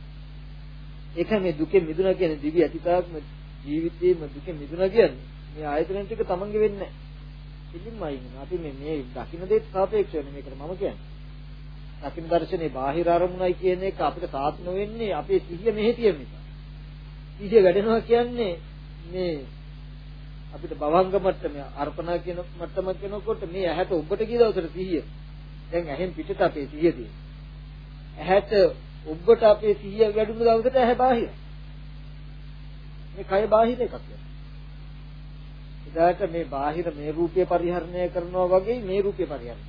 ඒක මේ දුකෙන් මිදුණා කියන්නේ දිවි අතීතාත්ම ජීවිතේම දුකෙන් මිදුණා කියන්නේ මේ ආයතන ටික තමන්ගේ වෙන්නේ නෑ ඉතින්මයි අපි මේ මේ දකින්න දෙයට සාපේක්ෂව මේකට මම කියන්නේ දකින්න දර්ශනේ බාහිර අරමුණයි කියන එක අපිට සාත් නොවෙන්නේ අපේ සිහිය මෙහෙ තියෙන නිසා. සිහිය වැඩෙනවා කියන්නේ මේ අපිට භවංග මට්ටම අර්පණා කියන මට්ටම කෙනකොට මේ ඇහැට ඔබට ගිය දවසට සිහිය. දැන් ඇහෙන් පිටට අපේ සිහිය තියෙනවා. ඇහැට ඔබට අපේ සිහිය වැඩුණු දවසට ඇහැ බාහිර. මේ කය බාහිර එකක් වෙනවා. එදාට මේ බාහිර මේ රූපය පරිහරණය කරනවා වගේ මේ රූපය පරිහරණය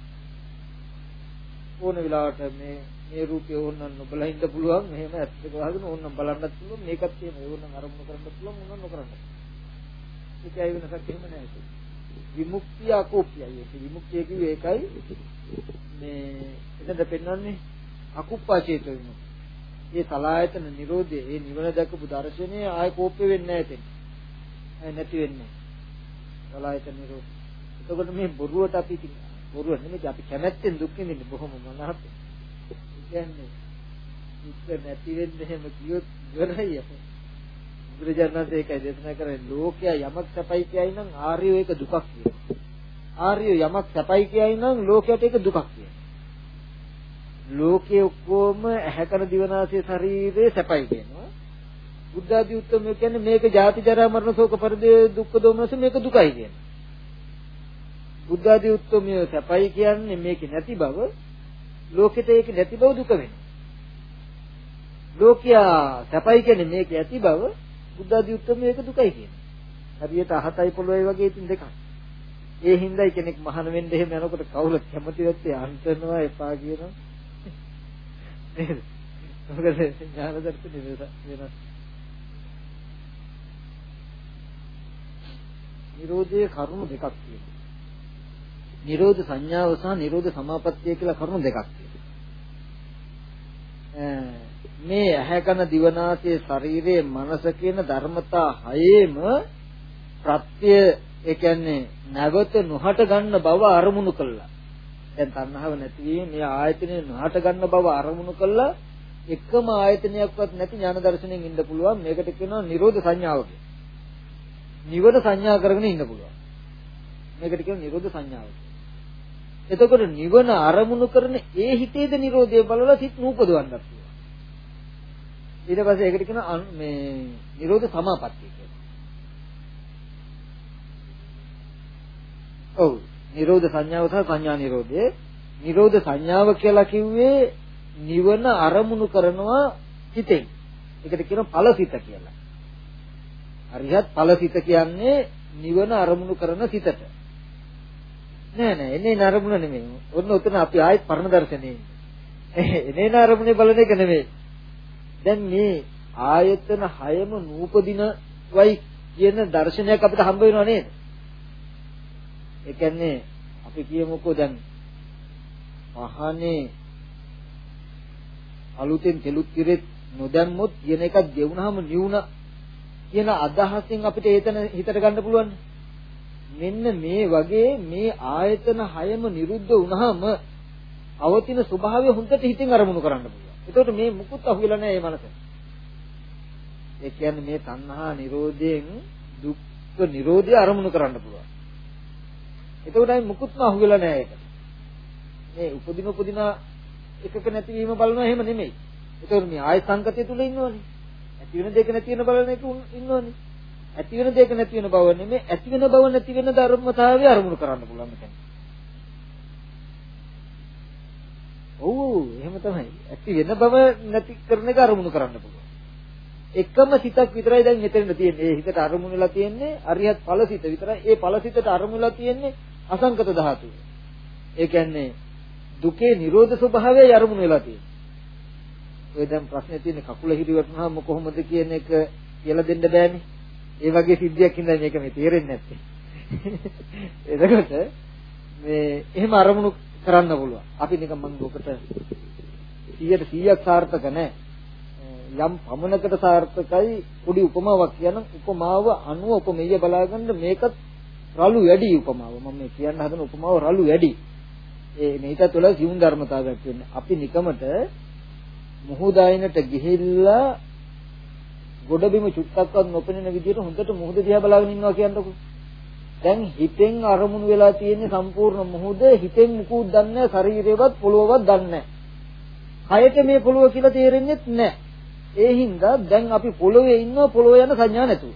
ඕන වෙලාවට මේ මේ රූපය ඕනනම් නොබලා ඉන්න පුළුවන් මෙහෙම ඇස් දෙක වහගෙන ඕනනම් බලන්නත් පුළුවන් මේකත් එහෙම ඕනනම් අරමුණු කරන්නත් පුළුවන් ඕනනම් නොකරන්නත් ඒකයි වෙනසක් එහෙම නැහැ විමුක්තිය අකෝප්‍යයි ඒක විමුක්තිය කිව්වේ ඒකයි මේ එතනද පෙන්වන්නේ අකුප්පා චේත විමුක්තිය මේ සලායතන නිරෝධය ඒ නිවන දැකපු දර්ශනය ආය කෝප්‍ය වෙන්නේ නැහැ එතන ඇයි නැති වෙන්නේ සලායතන නිරෝධය එතකොට මේ බොරුවට අපි බොරුව නෙමෙයි අපි කැමැත්තෙන් දුක් විඳින්නේ බොහොම මනහත්. ඒ කියන්නේ දුක් නැති වෙන්නේ එහෙම කියොත් ඉවරයි අපේ. බුදුරජාණන් ඒකයි දේශනා කරන්නේ ලෝකයා යමක් සැපයි කියයි නම් ආර්යෝ ඒක දුකක් කියනවා. ආර්යෝ යමක් සැපයි කියයි නම් ලෝකයට ඒක දුකක් කියනවා. ලෝකයේ ඔක්කොම ඇහැකර දිවනාසය ශරීරේ සැපයි කියනවා. බුද්ධ ආදී උත්තමයෝ කියන්නේ මේක ජාති ජරා මරණ ශෝක පරිදේ දුක්ඛ දෝමනස මේක දුකයි කියනවා. බුද්ධ ආදී උත්තමයෝ සැපයි කියන්නේ මේක නැති බව ලෝකෙට ඒක නැති බව දුක වෙනවා. ලෝකයා සැපයි කියන්නේ මේක ඇති බව බුද්ධ ආදී උත්තමයෝ ඒක දුකයි කියනවා. හරියට අහතයි පොළොවේ වගේ ඉතින් දෙකක්. ඒ හින්දායි කෙනෙක් මහාන වෙන්න එහෙම යනකොට කවුරුත් කැමති වෙත්තේ අන්තනවා එපා කියනවා. නේද? මොකද ඥාන දර්ශනේ වෙනස්. නිරෝධයේ කරුණු දෙකක් තියෙනවා. නිරෝධ සංඥාව සහ නිරෝධ සමාපත්තිය කියලා කරුණු දෙකක් තියෙනවා. මේ ඇහැ කන දිවනාසය ශරීරයේ මනස කියන ධර්මතා හයේම ප්‍රත්‍ය ඒ කියන්නේ නැවත නොහට ගන්න බව අරමුණු කළා. දැන් තණ්හාව නැති වීම මේ ආයතනේ නොහට ගන්න බව අරමුණු කළා. එකම ආයතනයක්වත් නැති ඥාන දර්ශනයෙන් ඉන්න පුළුවන්. මේකට කියනවා නිරෝධ සංඥාව කියලා. නිවන සංඥා කරගෙන ඉන්න පුළුවන්. මේකට කියනවා නිරෝධ සංඥාව. එතකොට නිවන අරමුණු කරන ඒ හිතේද නිරෝධය බලලා සිත් නූපදවන්නත් පුළුවන්. ඊට පස්සේ ඒකට කියනවා මේ නිරෝධ සමාපත්තිය කියලා. ඔව් නිරෝධ සංඥාව සහ සංඥා නිරෝධය. නිරෝධ සංඥාව කියලා කිව්වේ නිවන අරමුණු කරනවා හිතෙන්. ඒකට කියනවා ඵලසිත කියලා. අරිහත් ඵලසිත කියන්නේ නිවන අරමුණු කරන සිතට. නෑ නෑ එන්නේ අරමුණ නෙමෙයි. ඔන්න උතන අපි ආයෙත් පරණ දර්ශනේ ඉන්නේ. එන්නේ අරමුණේ බලන එක නෙමෙයි. දැන් මේ ආයතන හයම නූපදින වයි කියන දර්ශනයක් අපිට හම්බ වෙනව නේද? ඒ කියන්නේ අපි කියමුකෝ දැන් පහනේ අලුතෙන් තෙලුත් කිරෙත් නොදැම්මොත් කියන එකක් ගෙවුනහම නිවුණ කියන අදහසින් අපිට ඒතන හිතට ගන්න පුළුවන්. මෙන්න මේ වගේ මේ ආයතන හයම නිරුද්ධ වුණාම අවතින ස්වභාවය හොඳට හිතින් අරමුණු කරන්න පුළුවන්. එතකොට මේ මුකුත් අහුවෙලා නැහැ මේ මනසට. ඒ කියන්නේ මේ තණ්හා නිරෝධයෙන් දුක්ඛ නිරෝධය අරමුණු කරන්න පුළුවන්. එතකොට අයි මුකුත්ම අහුවෙලා නැහැ ඒක. මේ උපදින උපදින එකක නැතිවීම බලනවා එහෙම නෙමෙයි. එතකොට මේ ආය සංකතය තුල ඉන්නවනේ. ඇති වෙන දෙක නැති වෙන බලන එක ඉන්නවනේ. ඇති වෙන දෙක නැති වෙන බව නෙමෙයි ඇති වෙන බව නැති වෙන ධර්මතාවය අරමුණු කරන්න පුළුවන් මෙතන. ඔව් එහෙම තමයි. ඇති වෙන බව නැති කරන එක අරමුණු කරන්න පුළුවන්. එකම සිතක් විතරයි දැන් මෙතන තියෙන්නේ. ඒ හිතට අරමුණු වෙලා තියෙන්නේ අරියත් ඵලසිත විතරයි. ඒ ඵලසිතට අරමුණු වෙලා තියෙන්නේ අසංකත ධාතුව. ඒ කියන්නේ දුකේ නිරෝධ ස්වභාවයයි අරමුණු වෙලා තියෙන්නේ. ඔය දැන් ප්‍රශ්නේ තියෙන්නේ කකුල හිරිවටනහම කොහොමද කියන එක කියලා දෙන්න බෑනේ. ඒ වගේ සිද්ධියක් ඉඳන් මේක මේ තේරෙන්නේ නැත්තේ. එතකොට මේ එහෙම අරමුණු කරන්න පුළුවන්. අපි නිකන් මම ඔකට සීයට සීයක් සාර්ථක නැහැ. යම් පමණකට සාර්ථකයි පොඩි උපමාවක් කියන උපමාව අනුව උපමෙය බලාගන්න මේකත් රළු වැඩි උපමාව. මම මේ කියන්න හදන උපමාව රළු වැඩි. ඒ මේක තුළ සියුම් ධර්මතාවයක් වෙන්නේ. අපි නිකමට මුහුදයිනට ගිහිල්ලා ගොඩබිම චුට්ටක්වත් නොපෙනෙන විදිහට හොඳට මුහුද දිහා බලාගෙන ඉන්නවා කියන්නකො. දැන් හිතෙන් අරමුණු වෙලා තියෙන සම්පූර්ණ මුහුද හිතෙන් මුකුත් දන්නේ නැහැ, ශරීරේවත් පොළොවවත් දන්නේ නැහැ. කයට මේ පොළොව කියලා තේරෙන්නේ නැහැ. ඒ හින්දා දැන් අපි පොළොවේ ඉන්නවා පොළොව යන සංඥා නැතුව.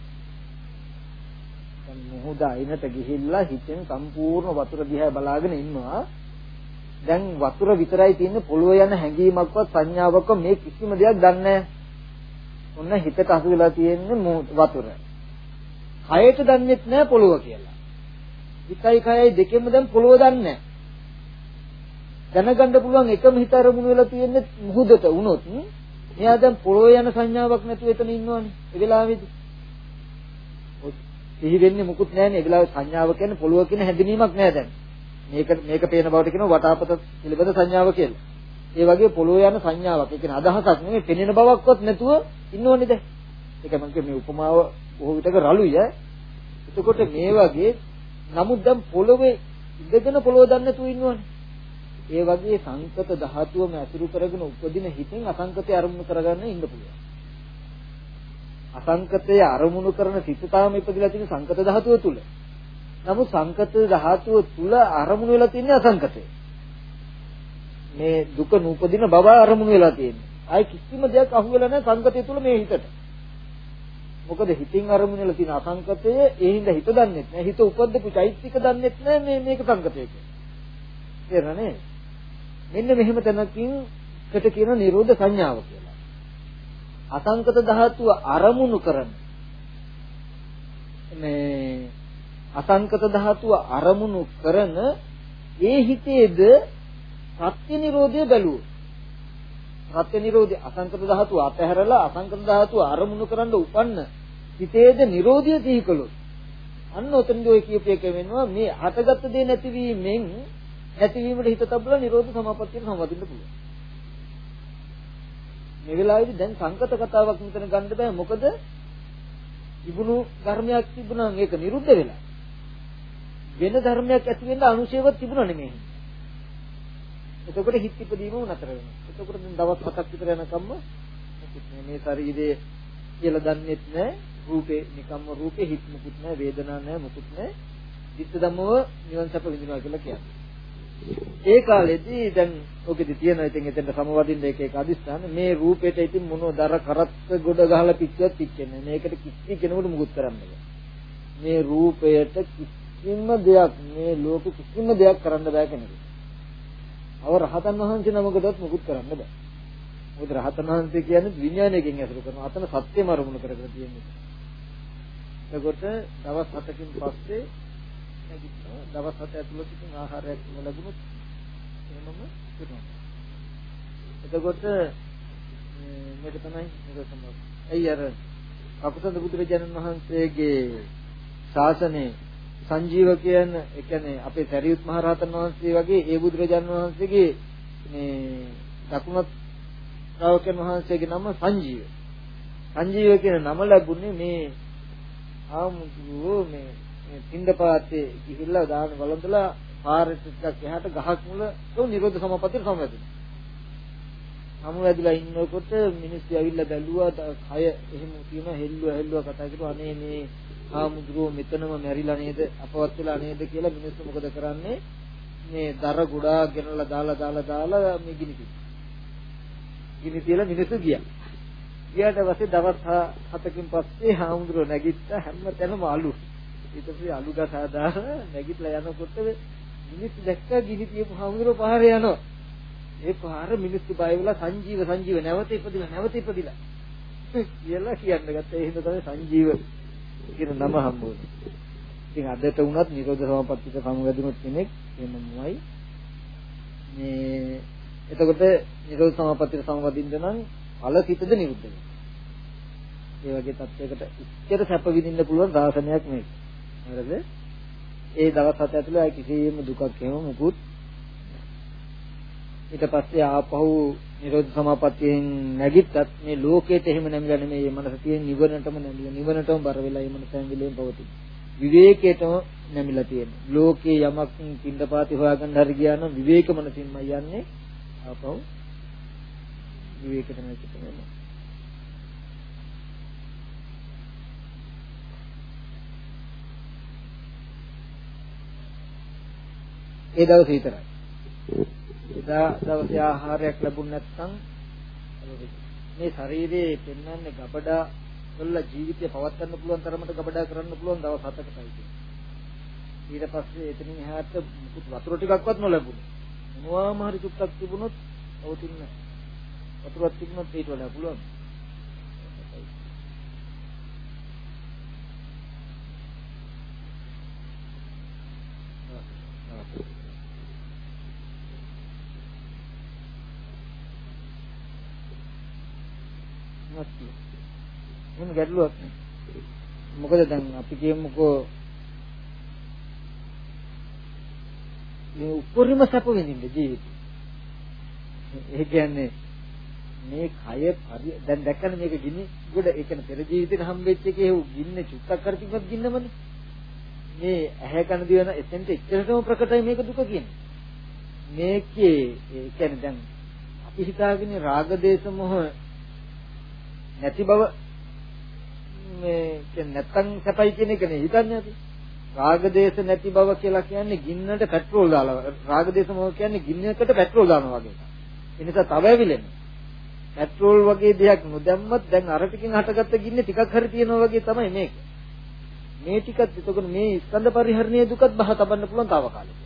දැන් මුහුද අයිනට ගිහිල්ලා හිතෙන් සම්පූර්ණ වතුර දිහා බලාගෙන ඉන්නවා. දැන් වතුර විතරයි තියෙන්නේ පොළොව යන හැඟීමක්වත් සංඥාවක්වත් මේ කිසිම දෙයක් දන්නේ නැහැ. ඔන්න හිතට අහු වෙලා තියෙන්නේ වතුර. කයට දන්නේත් නැහැ පොළොව කියලා. හිතයි කයයි දෙකෙන්ම දැන් පොළොව දන්නේ නැහැ. දැනගන්න පුළුවන් එකම හිත අරමුණු වෙලා තියෙන්නේ මුහුදට වුණොත් එයා දැන් පොළොව යන සංඥාවක් නැතුව එතන ඉන්නවනේ. ඒ වෙලාවේදී. සිහි වෙන්නේ මුකුත් නැහැනේ. ඒ වෙලාවේ සංඥාව කියන්නේ පොළොව කියන හැඳිනීමක් නැහැ දැන්. මේක මේක පේන බවට කියනවා වටාපත පිළිබඳ සංඥාව කියලා. ඒ වගේ පොළොව යන සංඥාවක්. ඒ කියන්නේ අදහසක් නෙමෙයි පෙනෙන බවක්වත් නැතුව ඉන්නවනේ දැන්. ඒක මම කිය මේ උපමාව බොහෝ විටක රළුයි ඈ. එතකොට මේ වගේ නමුත් දැන් පොළොවේ ඉඳගෙන පොළොව දන්නේ නැතුව ඉන්නවනේ. ඒ වගේ සංකත ධාතුවම අසුරු කරගෙන උපදින හිතෙන් අසංකතය අරමුණු කරගන්න ඉන්න පුළුවන්. අසංකතය අරමුණු කරන සිත තාම ඉපදිලා තියෙන සංකත ධාතුව තුල. නමුත් සංකත ධාතුව තුල අරමුණු වෙලා තියෙන අසංකතය. මේ දුක නූපදින බව අරමුණු වෙලා තියෙන්නේ. ආයි කිසිම දෙයක් අහු වෙලා නැහැ සංකතය තුල මේ හිතට. මොකද හිතින් අරමුණු වෙලා තියෙන අසංකතය ඒ හින්දා හිත දන්නෙත් නැහැ. හිත උපද්දපු චෛත්‍යික දන්නෙත් නැහැ මේ මේක සංකතය කියලා. තේරෙනවනේ? මෙන්න මෙහෙම තැනකින් කට කියන නිරෝධ සංඥාව කියලා. අසංකත ධාතුව අරමුණු කරන මේ අසංකත ධාතුව අරමුණු කරන ඒ හිතේද සත්‍ය නිරෝධය බැලුවොත් සත්‍ය නිරෝධය අසංකත ධාතුව අතහැරලා අසංකත ධාතුව අරමුණු කරන්න උපන්න හිතේද නිරෝධය සිහි කළොත් අන්න ඔතනදී ඔය කියපු එක වෙනවා මේ හටගත් දේ නැතිවීමෙන් නැතිවීමට හිත තබලා නිරෝධ සමාපත්තියට සම්වදින්න පුළුවන්. මේ වෙලාවේදී දැන් සංකත කතාවක් මෙතන ගන්න බෑ මොකද තිබුණු ධර්මයක් තිබුණා මේක නිරුද්ධ වෙලා. වෙන ධර්මයක් ඇති වෙන්න අනුශේවත් තිබුණා නෙමෙයි. එතකොට හිත ඉපදීම නතර වෙනවා. එතකොට දැන් දවස් හතක් විතර යනකම්ම මේ ශරීරයේ කියලා දන්නෙත් නැහැ. රූපේ නිකම්ම රූපේ හිත මුකුත් නැහැ, වේදනා නැහැ, මුකුත් නැහැ. ධිට්ඨ ධම්මව නිවන් සැප විඳිනවා කියලා කියන්නේ. ඒ කාලෙදී දැන් ඔකෙදි තියෙන ඉතින් එතෙන්ට සමවදින්න එක එක අදිස්ථාන මේ රූපේට ඉතින් මොනෝ දර කරත් ගොඩ ගහලා පිච්චුවත් පිච්චෙන්නේ මේකට කිසි කෙනෙකුට මුකුත් කරන්න බෑ. මේ රූපයට කිසිම දෙයක් මේ ලෝකෙ කිසිම දෙයක් කරන්න බෑ කෙනෙකුට. අව රහතන් වහන්සේ නමකටවත් මුකුත් කරන්න බෑ. මොකද රහතන් වහන්සේ කියන්නේ විඥානයෙන් ඇසුරු කරනවා. අතන සත්‍යම අරමුණු කරගෙන තියෙන්නේ. එතකොට දවස් හතකින් පස්සේ නැගිටිනවා. දවස් හත ඇතුළත ඉතින් ආහාරයක් ලැබුණොත් එහෙමම කරනවා. එතකොට මේක තමයි මේක තමයි. ඇයි අර කකුසඳ බුදුරජාණන් වහන්සේගේ ශාසනයේ සංජීව කියන ඒ කියන්නේ අපේ සරියුත් මහ රහතන් වහන්සේ වගේ ඒ බුදුරජාණන් වහන්සේගේ මේ දකුණත් ශ්‍රාවකයන් වහන්සේගේ නම සංජීව. සංජීව කියන නම ලැබුණේ මේ ආමුදුෝ මේ පින්දපාතේ ගිහිල්ලා දාන වළඳලා පාරට ටිකක් එහාට ගහක් මුල ඒ නිරෝධ සමාපත්තිය සමවැදුණා. සමවැදලා ඉන්නකොට මිනිස්සු ඇවිල්ලා බැලුවා කය එහෙම තියෙන හෙල්ලුවා හෙල්ලුවා කතා කරුවා අනේ මේ ආමුදුෝ මෙතනම මැරිලා නේද අපවත් වෙලා නේද කියලා මිනිස්සු මොකද කරන්නේ මේ දර ගොඩාක් ගෙනලා දාලා දාලා දාලා මේ ගිනි තිබ්බා. ගිනි තියලා මිනිස්සු ගියා. ගියාට පස්සේ දවස් හතකින් පස්සේ ආමුදුෝ නැගිට්ටා හැම තැනම අලු. ඊට පස්සේ අලු ගහ හදාලා නැගිටලා යනකොට මිනිස්සු දැක්කා ගිනි තියපු ආමුදුෝ පාරේ යනවා. ඒ පාර මිනිස්සු බය වෙලා සංජීව සංජීව නැවත ඉපදිලා නැවත ඉපදිලා කියලා කියන්න ගත්තා. ඒ හින්දා තමයි සංජීව කියන නම හම්බුනේ. ඉතින් අදට වුණත් නිරෝධ සමාපත්තියට සමවැදුණු කෙනෙක් එන්නමයි. මේ එතකොට නිරෝධ සමාපත්තියට සමවදින්න නම් ඵලසිතද නිරුද්ධ වෙනවා. ඒ වගේ තත්යකට ඉච්ඡර සැප විඳින්න පුළුවන් සාසනයක් මේක. හරිද? ඒ දවස් හත ඇතුළේ ආයි කිසිම දුකක් එහෙම මුකුත්. ඊට පස්සේ ආපහු නිරෝධ සමාපත්තියෙන් නැගිට්ටත් මේ ලෝකයට එහෙම නැමිලා නෙමෙයි මේ මනස තියෙන නිවනටම නැමිලා නිවනටම බර වෙලා මේ මනස හැංගිලෙන් පවතින. විවේකයටම නැමිලා තියෙන. ලෝකේ යමක් පින්දපාති හොයාගන්න හරි ගියා නම් විවේක මනසින්මයි යන්නේ. ආපහු විවේකයට නැගිටිනවා. ඒ දවස් විතරයි. එදා දවසේ ආහාරයක් ලැබුණ නැත්නම් මේ ශරීරයේ පෙන්වන්නේ ගබඩා වල ජීවිතය පවත්වන්න පුළුවන් තරමට ගබඩා කරන්න පුළුවන් දවස් හතකටයි කියන්නේ. ඊට පස්සේ එතනින් එහාට මුකුත් වතුර ටිකක්වත් නොලැබුණා. මොනවාම හරි චුට්ටක් තිබුණොත් අවතින්න වතුරක් තිබුණොත් ඊට වඩා පුළුවන්. එහෙම ගැටලුවක් නෑ. මොකද දැන් අපි කියමුකෝ මේ උපරිම සැප විඳින්න ජීවිතේ. ඒ කියන්නේ මේ කය දැන් දැක්කම මේක ගිනි ගොඩ ඒ කියන්නේ පෙර ජීවිතේට හම්බෙච්ච එකේ ගින්න චුට්ටක් කර තිබ්බත් ගින්නමනේ. මේ ඇහැ කන දිවන එතෙන්ට එච්චරටම ප්‍රකටයි මේක දුක කියන්නේ. මේකේ ඒ කියන්නේ දැන් අපි හිතාගෙන රාග දේශ මොහ නැති බව මේ කියන්නේ නැත්තම් සැපයි කියන එක නේ හිතන්නේ අපි. රාග දේශ නැති බව කියලා කියන්නේ ගින්නට පෙට්‍රෝල් දාලා රාග දේශ මොහ කියන්නේ ගින්නකට පෙට්‍රෝල් දානවා වගේ එකක්. ඒ නිසා තව ඇවිලෙනවා. පෙට්‍රෝල් වගේ දෙයක් නොදැම්මත් දැන් අර ටිකෙන් හටගත්ත ගින්නේ ටිකක් හරි තියෙනවා වගේ තමයි මේක. මේ ටිකත් එතකොට මේ ස්කන්ධ පරිහරණයේ දුකත් බහ තබන්න පුළුවන් తాවකාලික.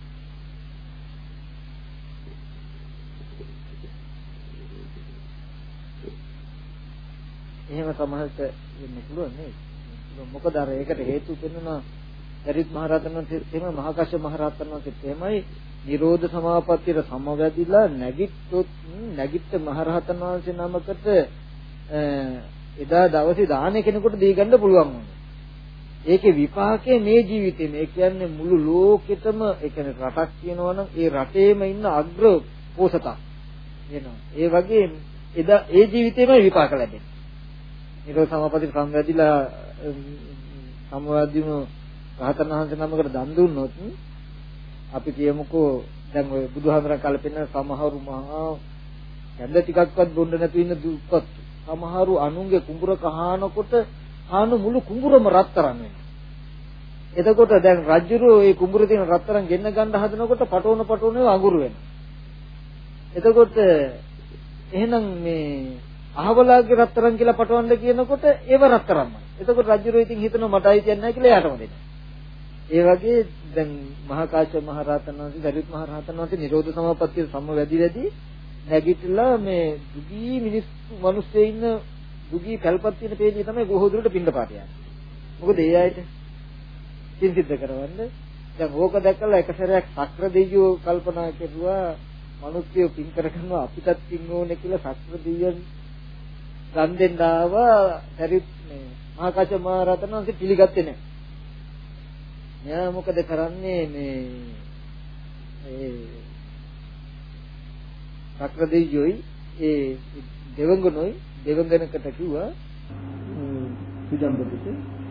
එහෙම සමහරට වෙන්න පුළුවන් නේද? මොකද අර ඒකට හේතු වෙනවා සරියුත් මහ රහතන් වහන්සේ එහෙම මහා කාශ්‍යප මහ රහතන් වහන්සේත් එහෙමයි නිරෝධ සමාපත්තියට සමවැදිලා නැගිට්ටොත් නැගිට්ට මහ රහතන් වහන්සේ නමකට එදා දවසේ දාන කෙනෙකුට දී ගන්න පුළුවන් වුණා. ඒකේ විපාකයේ මේ ජීවිතේ මේ කියන්නේ මුළු ලෝකෙටම ඒ කියන්නේ රටක් කියනවා නම් ඒ රටේම ඉන්න අග්‍ර පෝෂතක් වෙනවා. ඒ වගේ එදා ඒ ජීවිතේම විපාක ලැබෙනවා. නිරෝධ සමාපත්තිය සම්වැදිලා සම්වැදිනු රහතන් වහන්සේ නමකට දන් දුන්නොත් අපි කියමුකෝ දැන් ඔය බුදුහාමරන් කල්පෙන්න සමහරු මහා ඇඳ ටිකක්වත් බොන්න නැතු ඉන්න දුප්පත් සමහරු අනුන්ගේ කුඹුර කහනකොට ආන මුළු කුඹුරම රත්තරන් වෙනවා. එතකොට දැන් රජුරෝ ඒ කුඹුරේ තියෙන රත්තරන් ගෙන්න ගන්න හදනකොට පටෝන පටෝනේ අඟුරු වෙනවා. එතකොට එහෙනම් මේ අහවලාගේ රත්තරන් කියලා පටවන්න කියනකොට ඒව රත්තරන්මයි. එතකොට රජුරෝ ඉතින් හිතනවා මට අයිතියක් නැහැ කියලා එයාටම දෙනවා. ඒ වගේ දැන් මහා කාශ්‍යප මහ රහතන් වහන්සේ සරියුත් මහ රහතන් වහන්සේ නිරෝධ සමාපත්තිය සම්වැදි වැඩි නැගිටලා මේ දුගී මිනිස්සු මිනිස්සෙ ඉන්න දුගී පැල්පත් තියෙන පේජේ තමයි බොහෝ දුරට පින්නපාත යන්නේ. මොකද ඒ අයට සිද්ධ කරවන්න දැන් ඕක දැකලා එක සැරයක් සක්‍ර දෙවියෝ කල්පනා කරුවා මිනිස්සු පින් කරගන්නවා අපිටත් පින් ඕනේ කියලා සක්‍ර දෙවියන් ගන් දෙන්න ආවා පරිත් මේ මහා කාශ්‍යප මහ රහතන් වහන්සේ පිළිගත්තේ නැහැ. මෙයා මොකද කරන්නේ මේ ඒ සක්‍ර දෙවියෝයි ඒ දෙවඟනොයි දෙවඟනකට කිව්වා සුජම්බකට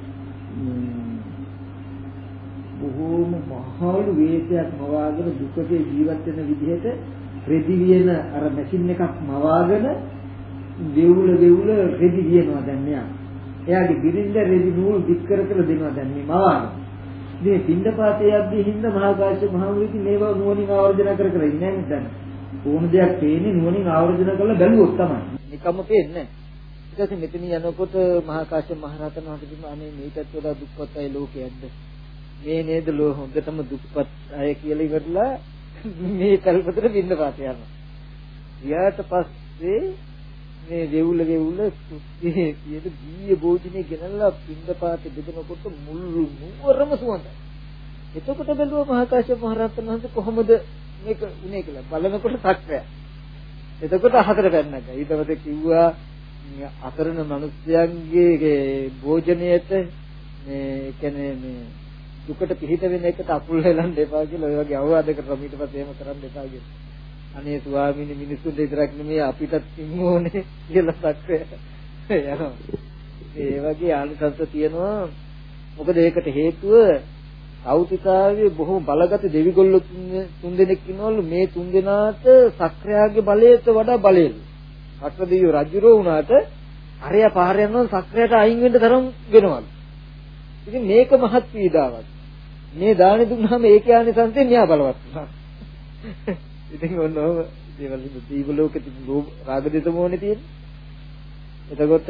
බොහෝම මහලු වේදයක් මවාගෙන දුකේ ජීවත් වෙන විදිහට රෙදි වියන අර මැෂින් එකක් මවාගෙන දෙවුල දෙවුල රෙදි වියනවා දැන් මෙයා. එයාගේ බිරිඳ රෙදි නූල් දික් කර කර දෙනවා දැන් මේ මවාගෙන. මේ පින්දපාතේ යද්දී හින්දා මහා කාශ්‍යප මහමුනිති මේවා නුවණින් ආවර්ජන කර කර ඉන්නේ නැහැ දැන්. ඕන දෙයක් පේන්නේ නුවණින් ආවර්ජන කරලා බැලුවොත් තමයි. නිකම්ම පේන්නේ නැහැ. ඊට පස්සේ මෙතන යනකොට මහා කාශ්‍යප මහ රහතන් වහන්සේ කිව්වා අනේ මේකත් වඩා දුක්පත් අය ලෝකයක්ද? මේ නේද ලෝ හොඳටම දුක්පත් අය කියලා ඉවරලා මේ කල්පතර පින්දපාත යනවා. ඊට පස්සේ මේ දෙවුල දෙවුල කුස්සියේ පියද බීය භෝජනේ ගෙනල්ලා පින්දපාත බෙදනකොට මුළු නුවරම සුවඳයි. එතකොට බැලුවා මහා කාශ්‍යප මහ රහතන් වහන්සේ කොහොමද මේක උනේ කියලා බලනකොට සක්‍රය. එතකොට හතර පැන්නක. ඊට පස්සේ කිව්වා අතරන මිනිස්යන්ගේ භෝජනයේට මේ කියන්නේ මේ දුකට පිහිට වෙන එකට අකුල් හෙලන්න එපා කියලා ඔය වගේ අවවාද කරලා ඊට පස්සේ එහෙම කරන්න එපා කියලා. අනේ ස්වාමීනි මිනිස්සුන්ට විතරක් නෙමෙයි අපිටත් පින් ඕනේ කියලා සක්‍රය යනවා. ඒ වගේ ආනිසංස තියෙනවා. මොකද ඒකට හේතුව සෞතිකාවේ බොහෝ බලගත දෙවිගොල්ලෝ තුන් දෙනෙක් ඉන්නවලු මේ තුන් දෙනාට සක්‍රයාගේ බලයට වඩා බලයලු. සක්‍ර දෙවියෝ රජුරෝ වුණාට අරයා පාර යනවා සක්‍රයට අයින් වෙන්න තරම් වෙනවලු. ඉතින් මේක මහත් පීඩාවක්. මේ දානි දුන්නාම ඒකේ ආනිසංසයෙන් න්‍යා බලවත් වුණා. ඉතින් ඔන්නෝම දේවල් දීව ලෝකෙ තිබු රාග දෙත මොනේ තියෙන්නේ. එතකොට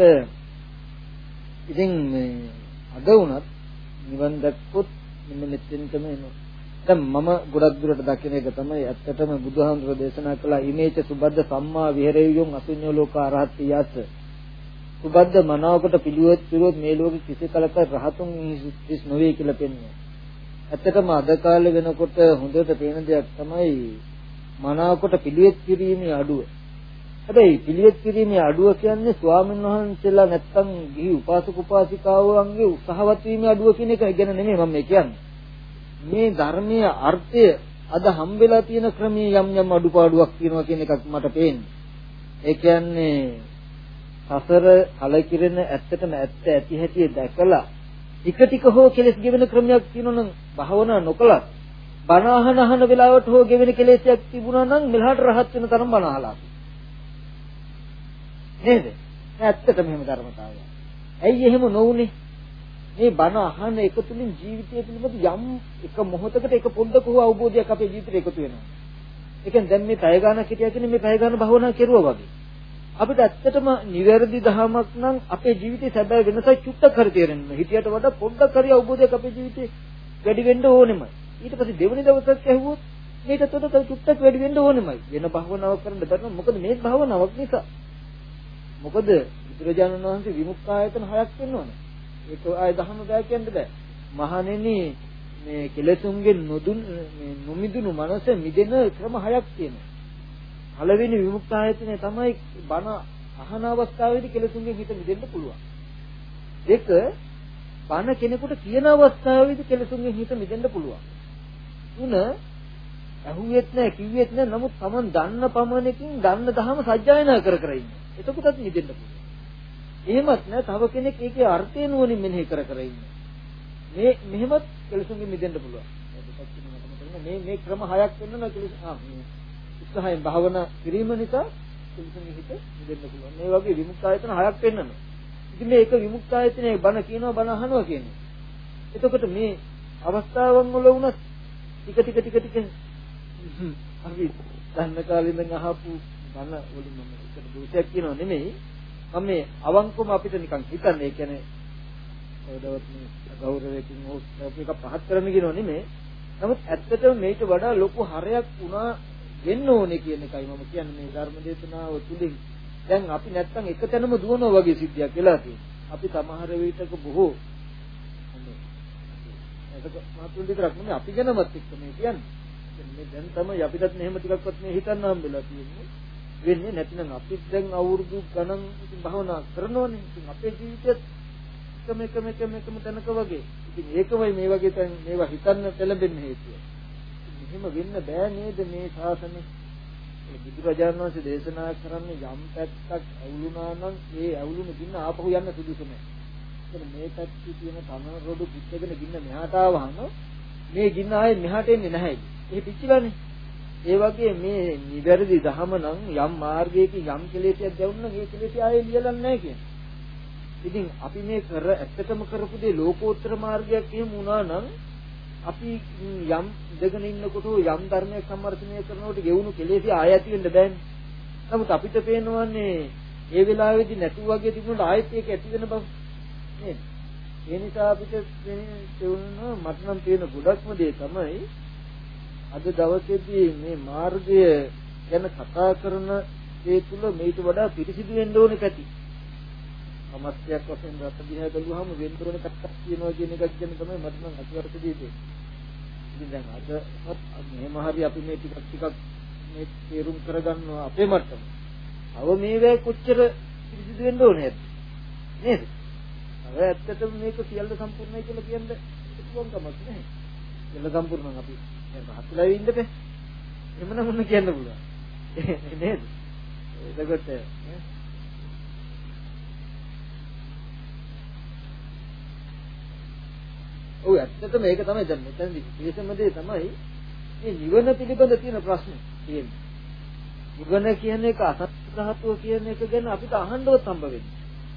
ඉතින් මේ අද වුණත් නිවන් දැක්කොත් මෙන්න මෙතෙන්ටම එනවා. දැන් මම ගොඩක් දුරට දකින එක තමයි ඇත්තටම බුදුහාමුදුරෝ දේශනා කළා ඉමේච සුබද්ද සම්මා විහෙරෙය්‍යොන් අසුඤ්ඤෝ ලෝක අරහත්ති යස. සුබද්ද මනාවකට පිළිවෙත් පිළිවෙත් මේ ලෝකෙ කිසි කලක රහතුන් හිස් නොවේ කියලා පෙන්වනවා. ඇත්තටම අද කාලේ වෙනකොට හොඳට පේන දෙයක් තමයි මනාවකට පිළිවෙත් කිරීමේ අඩුව. හැබැයි පිළිවෙත් කිරීමේ අඩුව කියන්නේ ස්වාමීන් වහන්සේලා නැත්තම් ගිහි උපාසක උපාසිකාවන්ගේ උත්සාහවත් වීමේ අඩුව කියන එක ගැන නෙමෙයි මම කියන්නේ. මේ ධර්මයේ අර්ථය අද හම්බෙලා තියෙන ක්‍රමයේ යම් යම් අඩුපාඩුවක් තියෙනවා කියන එකක් මට පේන්නේ. ඒ කියන්නේ සසර කලකිරෙන ඇත්තටම ඇත්ත ඇති හැටි දැකලා ටික ටික හෝ කෙලස් ගෙවෙන ක්‍රමයක් තියෙනවා නම් භාවනා නොකලත් බණ අහන අහන වෙලාවට හෝ ගෙවෙන කෙලෙසයක් තිබුණා නම් මෙලහට රහත් වෙන තරම් බණ අහලා. නේද? ඇත්තටම එහෙම ධර්මතාවය. ඇයි එහෙම නොවුනේ? මේ බණ අහන එක තුලින් ජීවිතය පිළිබඳ යම් එක මොහොතකට එක පොඩ්ඩක හෝ අවබෝධයක් අපේ ජීවිතේට එකතු වෙනවා. ඒ කියන්නේ දැන් මේ පැය ගානක් හිටියා කියන්නේ මේ පැය ගාන භාවනා කෙරුවා වගේ. අපිට ඇත්තටම නිවැරදි දහමක් නම් අපේ ජීවිතේ සැබෑ වෙනසක් චුට්ටක් හරි තේරෙන්න. හිතියට වඩා පොඩ්ඩක් හරි අවබෝධයක් අපේ ජීවිතේ වැඩි වෙන්න ඕනෙමයි. ඊට පස්සේ දෙවෙනි දවසක් ඇහුවොත් මේකට උඩ චුට්ටක් වැඩි වෙන්න ඕනෙමයි. වෙන භාවනාවක් කරන්න බැරි නම් මොකද මේ භාවනාවක් නිසා. මොකද බුදුරජාණන් වහන්සේ විමුක්තායතන හයක් වෙනවනේ. ඒක ආය දහම බෑ කියන්න බෑ. මහණෙනි මේ කෙලෙසුන්ගෙන් නොදුන් මේ නොමිදුණු මනස මිදෙන ක්‍රම හයක් තියෙනවා. පළවෙනි විමුක්තායතනය තමයි බණ අහන අවස්ථාවේදී කෙලෙසුන්ගෙන් හිත මිදෙන්න පුළුවන්. දෙක බණ කෙනෙකුට කියන අවස්ථාවේදී කෙලෙසුන්ගෙන් හිත මිදෙන්න පුළුවන්. තුන අහුවෙත් නැහැ කිව්වෙත් නැහැ නමුත් Taman දන්න පමණකින් දන්න දහම සජ්ජායනා කර කර ඉන්නේ. එතකොටත් මිදෙන්න පුළුවන්. එහෙමත් නෑ තව කෙනෙක් ඒකේ අර්ථය නුවණින් මෙනෙහි කර කර ඉන්නේ. මේ මෙහෙමත් කෙලෙසුන්ගෙන් මිදෙන්න පුළුවන්. මේ මේ ක්‍රම හයක් වෙනවා කෙලෙස ආ උත්සාහයෙන් භාවනා කිරීම නිසා කෙලෙසුන්ගෙන් හිත මිදෙන්න පුළුවන්. මේ වගේ විමුක්තායතන හයක් වෙන්නනවා. ඉතින් මේක විමුක්තායතනයේ බණ කියනවා බණ අහනවා කියන්නේ. එතකොට මේ අවස්ථාවන් වල වුණත් ටික ටික ටික ටික අපි ධර්ම කාලේ ඉඳන් අහපු බණ වලින් මම එකට දෝෂයක් කියනවා නෙමෙයි. මම මේ අවංකවම අපිට නිකන් හිතන්නේ ඒ කියන්නේ ඔයදවත් මේ ගෞරවයෙන් හොස් එක පහත් කරන්න කියනවා නෙමෙයි. නමුත් ඇත්තටම මේක වඩා ලොකු හරයක් වුණා වෙන්න ඕනේ කියන එකයි මම කියන්නේ මේ ධර්ම දේශනාව තුලින්. දැන් අපි නැත්තම් එක තැනම දුවනවා වගේ සිද්ධියක් වෙලා තියෙනවා. අපි සමහර විටක බොහෝ ඒක මාතුන් විතරක් නෙමෙයි අපි ගැනමත් එක්ක මේ කියන්නේ. මේ දැන් තමයි අපිටත් මෙහෙම ටිකක්වත් මේ හිතන්න හම්බෙලා තියෙන්නේ. වෙන්නේ නැතිනම් අපිත් දැන් අවුරුදු ගණන් ඉතින් භවනා කරනෝනේ. ඉතින් අපේ ජීවිතයත් එකම එකම එකම එකම තැනක වගේ. ඉතින් ඒකමයි මේ වගේ තැන් මේවා හිතන්න පෙළඹෙන්න හේතුව. මෙහෙම වෙන්න බෑ නේද මේ ශාසනේ? ඒ බුදුරජාණන් වහන්සේ දේශනා කරන්නේ යම් පැත්තක් ඇවුලුනා නම් ඒ ඇවුලුන ගින්න ආපහු යන්න සුදුසු නෑ. එතන මේ පැත්තේ තියෙන තන රොඩු පිටගෙන ගින්න මෙහාට ආවහම මේ ගින්න ආයේ මෙහාට එන්නේ නැහැ. ඒ පිච්චිලානේ. ඒ වගේ මේ නිවැරදි ධහම නම් යම් මාර්ගයකින් යම් කෙලෙසියක් දැවුනනම් ඒ කෙලෙසිය ආයේ ලියලන්නේ නැහැ කියන්නේ. ඉතින් අපි මේ කර ඇත්තටම කරපු දේ ලෝකෝත්තර මාර්ගයක් එහෙම වුණා නම් අපි යම් ඉඳගෙන ඉන්නකොට යම් ධර්මයක් සම්වර්ධනය කරනකොට ගෙවුණු කෙලෙසිය ආය ඇති වෙන්න බෑනේ. නමුත් අපිට පේනවන්නේ ඒ වෙලාවේදී නැතුව වගේ තිබුණාට ආයෙත් ඒක ඇති වෙන බව නේද? ඒ නිසා අපිට තේරුණා මට නම් පේන ගොඩක්ම දේ තමයි අද දවසේදී මේ මාර්ගය ගැන කතා කරන ඒ තුල මේට වඩා පිරිසිදු වෙන්න ඕනේ පැති. සමස්තයක් වශයෙන් රට දිහා බලුවාම වෙන්තරෝනේ කටක් කියනවා කියන එකක් ගැන තමයි මට නම් අතිවර්තදී තියෙන්නේ. ඉතින් දැන් අද මෙහෙම හරි අපි මේ ටිකක් ටිකක් මේ තේරුම් කරගන්නවා අපේ මට්ටම. අව මේවැ කොච්චර පිරිසිදු වෙන්න ඕනේ නේද? අව ඇත්තටම මේක සියල්ල සම්පූර්ණයි කියලා කියන්න පුළුවන් කමක් නැහැ. සියල්ල සම්පූර්ණ නම් අපි දැන් රහත්ලා වෙන්න බෑ. එමනම් මොන කියන්න පුළුවන්. නේද? එතකොට ඔව් ඇත්තට මේක තමයි දැන් මෙතනදී විශේෂම දේ තමයි මේ නිවන පිළිබඳ තියෙන ප්‍රශ්නේ තියෙන්නේ. නිවන කියන එක අසත්‍යතාවය කියන එක ගැන අපිට අහන්නවත් හම්බ වෙන්නේ.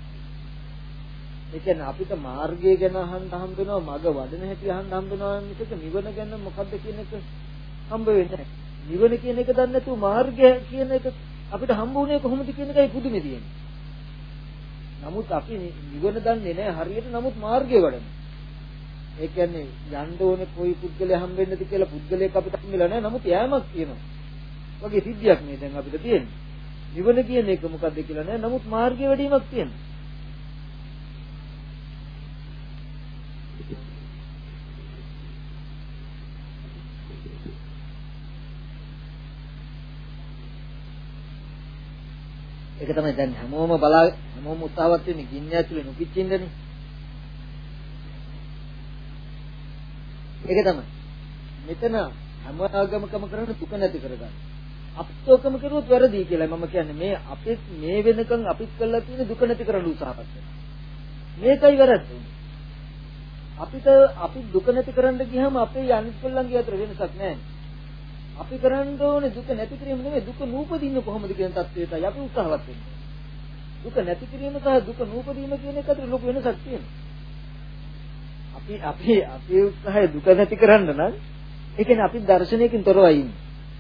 ඒ කියන්නේ අපිට මාර්ගය ගැන අහන්න හම්බ වෙනවා, මඟ වඩන හැටි අහන්න හම්බ වෙනවා මිසක නිවන ගැන මොකද්ද කියන එක හම්බ වෙන්නේ නැහැ. නිවන කියන එක දන්නේ නැතුව මාර්ගය කියන එක අපිට හම්බ වුණේ කොහොමද කියන එකයි පුදුමේ තියෙන්නේ. නමුත් අපි නිවන දන්නේ නැහැ හරියට, නමුත් මාර්ගය වඩනවා. ඒ කියන්නේ යන්න ඕනේ කොයි පුද්ගලයා හම්බෙන්නද කියලා පුද්ගලයෙක් අපිට හම්බෙලා නැහැ. නමුත් යෑමක් තියෙනවා. වගේ සිද්ධියක් මේ දැන් අපිට තියෙන්නේ. නිවන කියන එක මොකද්ද කියලා නැහැ. නමුත් මාර්ගය වැඩිමක් තියෙනවා. ඒක තමයි දැන් හැමෝම බලා හැමෝම උත්සාහවත් වෙන්නේ ගින්න ඇතුලේ නොපිච්චින්නනේ. ඒක තමයි. මෙතන හැම ආගමකම කරන දුක නැති කරගන්න. අපිත් ඔකම කරුවොත් වැරදි කියලා මම කියන්නේ. මේ අපිත් මේ වෙනකන් අපිත් කළා තියෙන දුක නැති කරන්න උත්සාහවත් වෙනවා. මේකයි වැරද්ද. අපිට අපි දුක නැති කරන්න ගියම අපේ අනිත් කොල්ලන්ගේ අතර වෙනසක් නැහැ. අපි කරන්න ඕනේ දුක නැති කිරීම නෙමෙයි, දුක නූපදින්න කොහොමද කියන තත්ත්වයටයි අපි උත්සාහවත් වෙන්නේ. දුක නැති කිරීම සහ දුක නූපදීම කියන එක අතර ලොකු වෙනසක් තියෙනවා. අපි අපි අපේ උත්සාහය දුක නැති කරන්න නම් ඒ කියන්නේ අපි දර්ශනයකින් තොරවයි ඉන්නේ.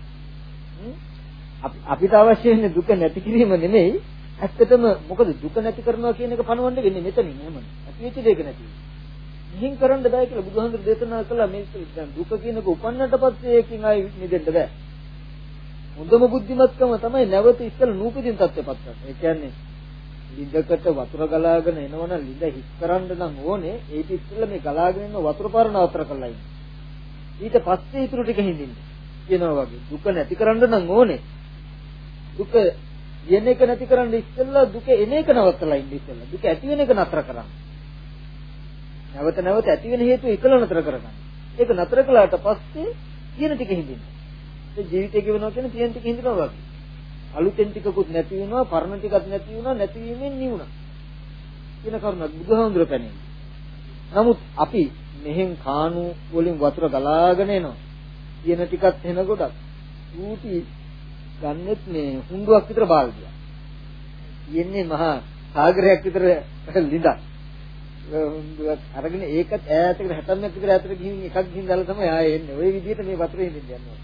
අපි අපිට අවශ්‍ය වෙන්නේ දුක නැති කිරීම නෙමෙයි. ඇත්තටම මොකද දුක නැති කරනවා කියන එක පණවන්න වෙන්නේ මෙතනින් එහෙමනේ. අපි වෙච්ච දෙයක නැති. මෙහින් කරන්න බෑ කියලා බුදුහාමුදුරු දේශනා කළා. මේ දැන් දුක කියනක උපන්නට පස්සේ ඒකෙන් ආයි නිදෙන්න බෑ. හොඳම බුද්ධිමත්කම තමයි නැවත ඉස්සෙල්ලා නූපදින තත්ත්වයටපත් කරන්න. ඒ කියන්නේ ලිඳකට වතුර ගලාගෙන එනවනම් ලිඳ හිස් කරන්න නම් ඕනේ ඒක ඉස්සෙල්ලා මේ ගලාගෙන එන වතුර පාර නතර කරලා ඉන්න. ඊට පස්සේ ඊටු ටික හින්දින්න. කියනවා වගේ දුක නැති කරන්න නම් ඕනේ. දුක යන එක නැති කරන්න ඉස්සෙල්ලා දුක එන එක නවත්තලා ඉන්න ඉස්සෙල්ලා. දුක ඇති වෙන එක නතර කරන්න. නැවත නැවත ඇති වෙන හේතු එකල නතර කරගන්න. ඒක නතර කළාට පස්සේ තියෙන ටික හින්දින්න. ඒ ජීවිතේ ගෙවනවා කියන්නේ තියෙන ටික හින්දිනවා වගේ. අලුතෙන් ටිකකුත් නැති වෙනවා, පරණ ටිකක් නැති වෙනවා, නැතිවීමෙන් නිවුණා. කියන කරුණක් බුදුහාමුදුර පැනෙන්නේ. නමුත් අපි මෙහෙන් කාණු වලින් වතුර ගලාගෙන එනවා. තියෙන ටිකත් එන ගොඩක්. ඌටි ගන්නෙත් මේ හුඬුවක් විතර බාල්දියක්. යන්නේ මහා සාගරයක් විතර ලිඳක්. හුඬුවක් අරගෙන ඒකත් ඈතකට හැටම්මක් විතර ඈතට ගිහින් එකක් ගිහින් දාලා තමයි ආයෙ එන්නේ. ওই විදිහට මේ වතුරේ හින්දින්න යනවා.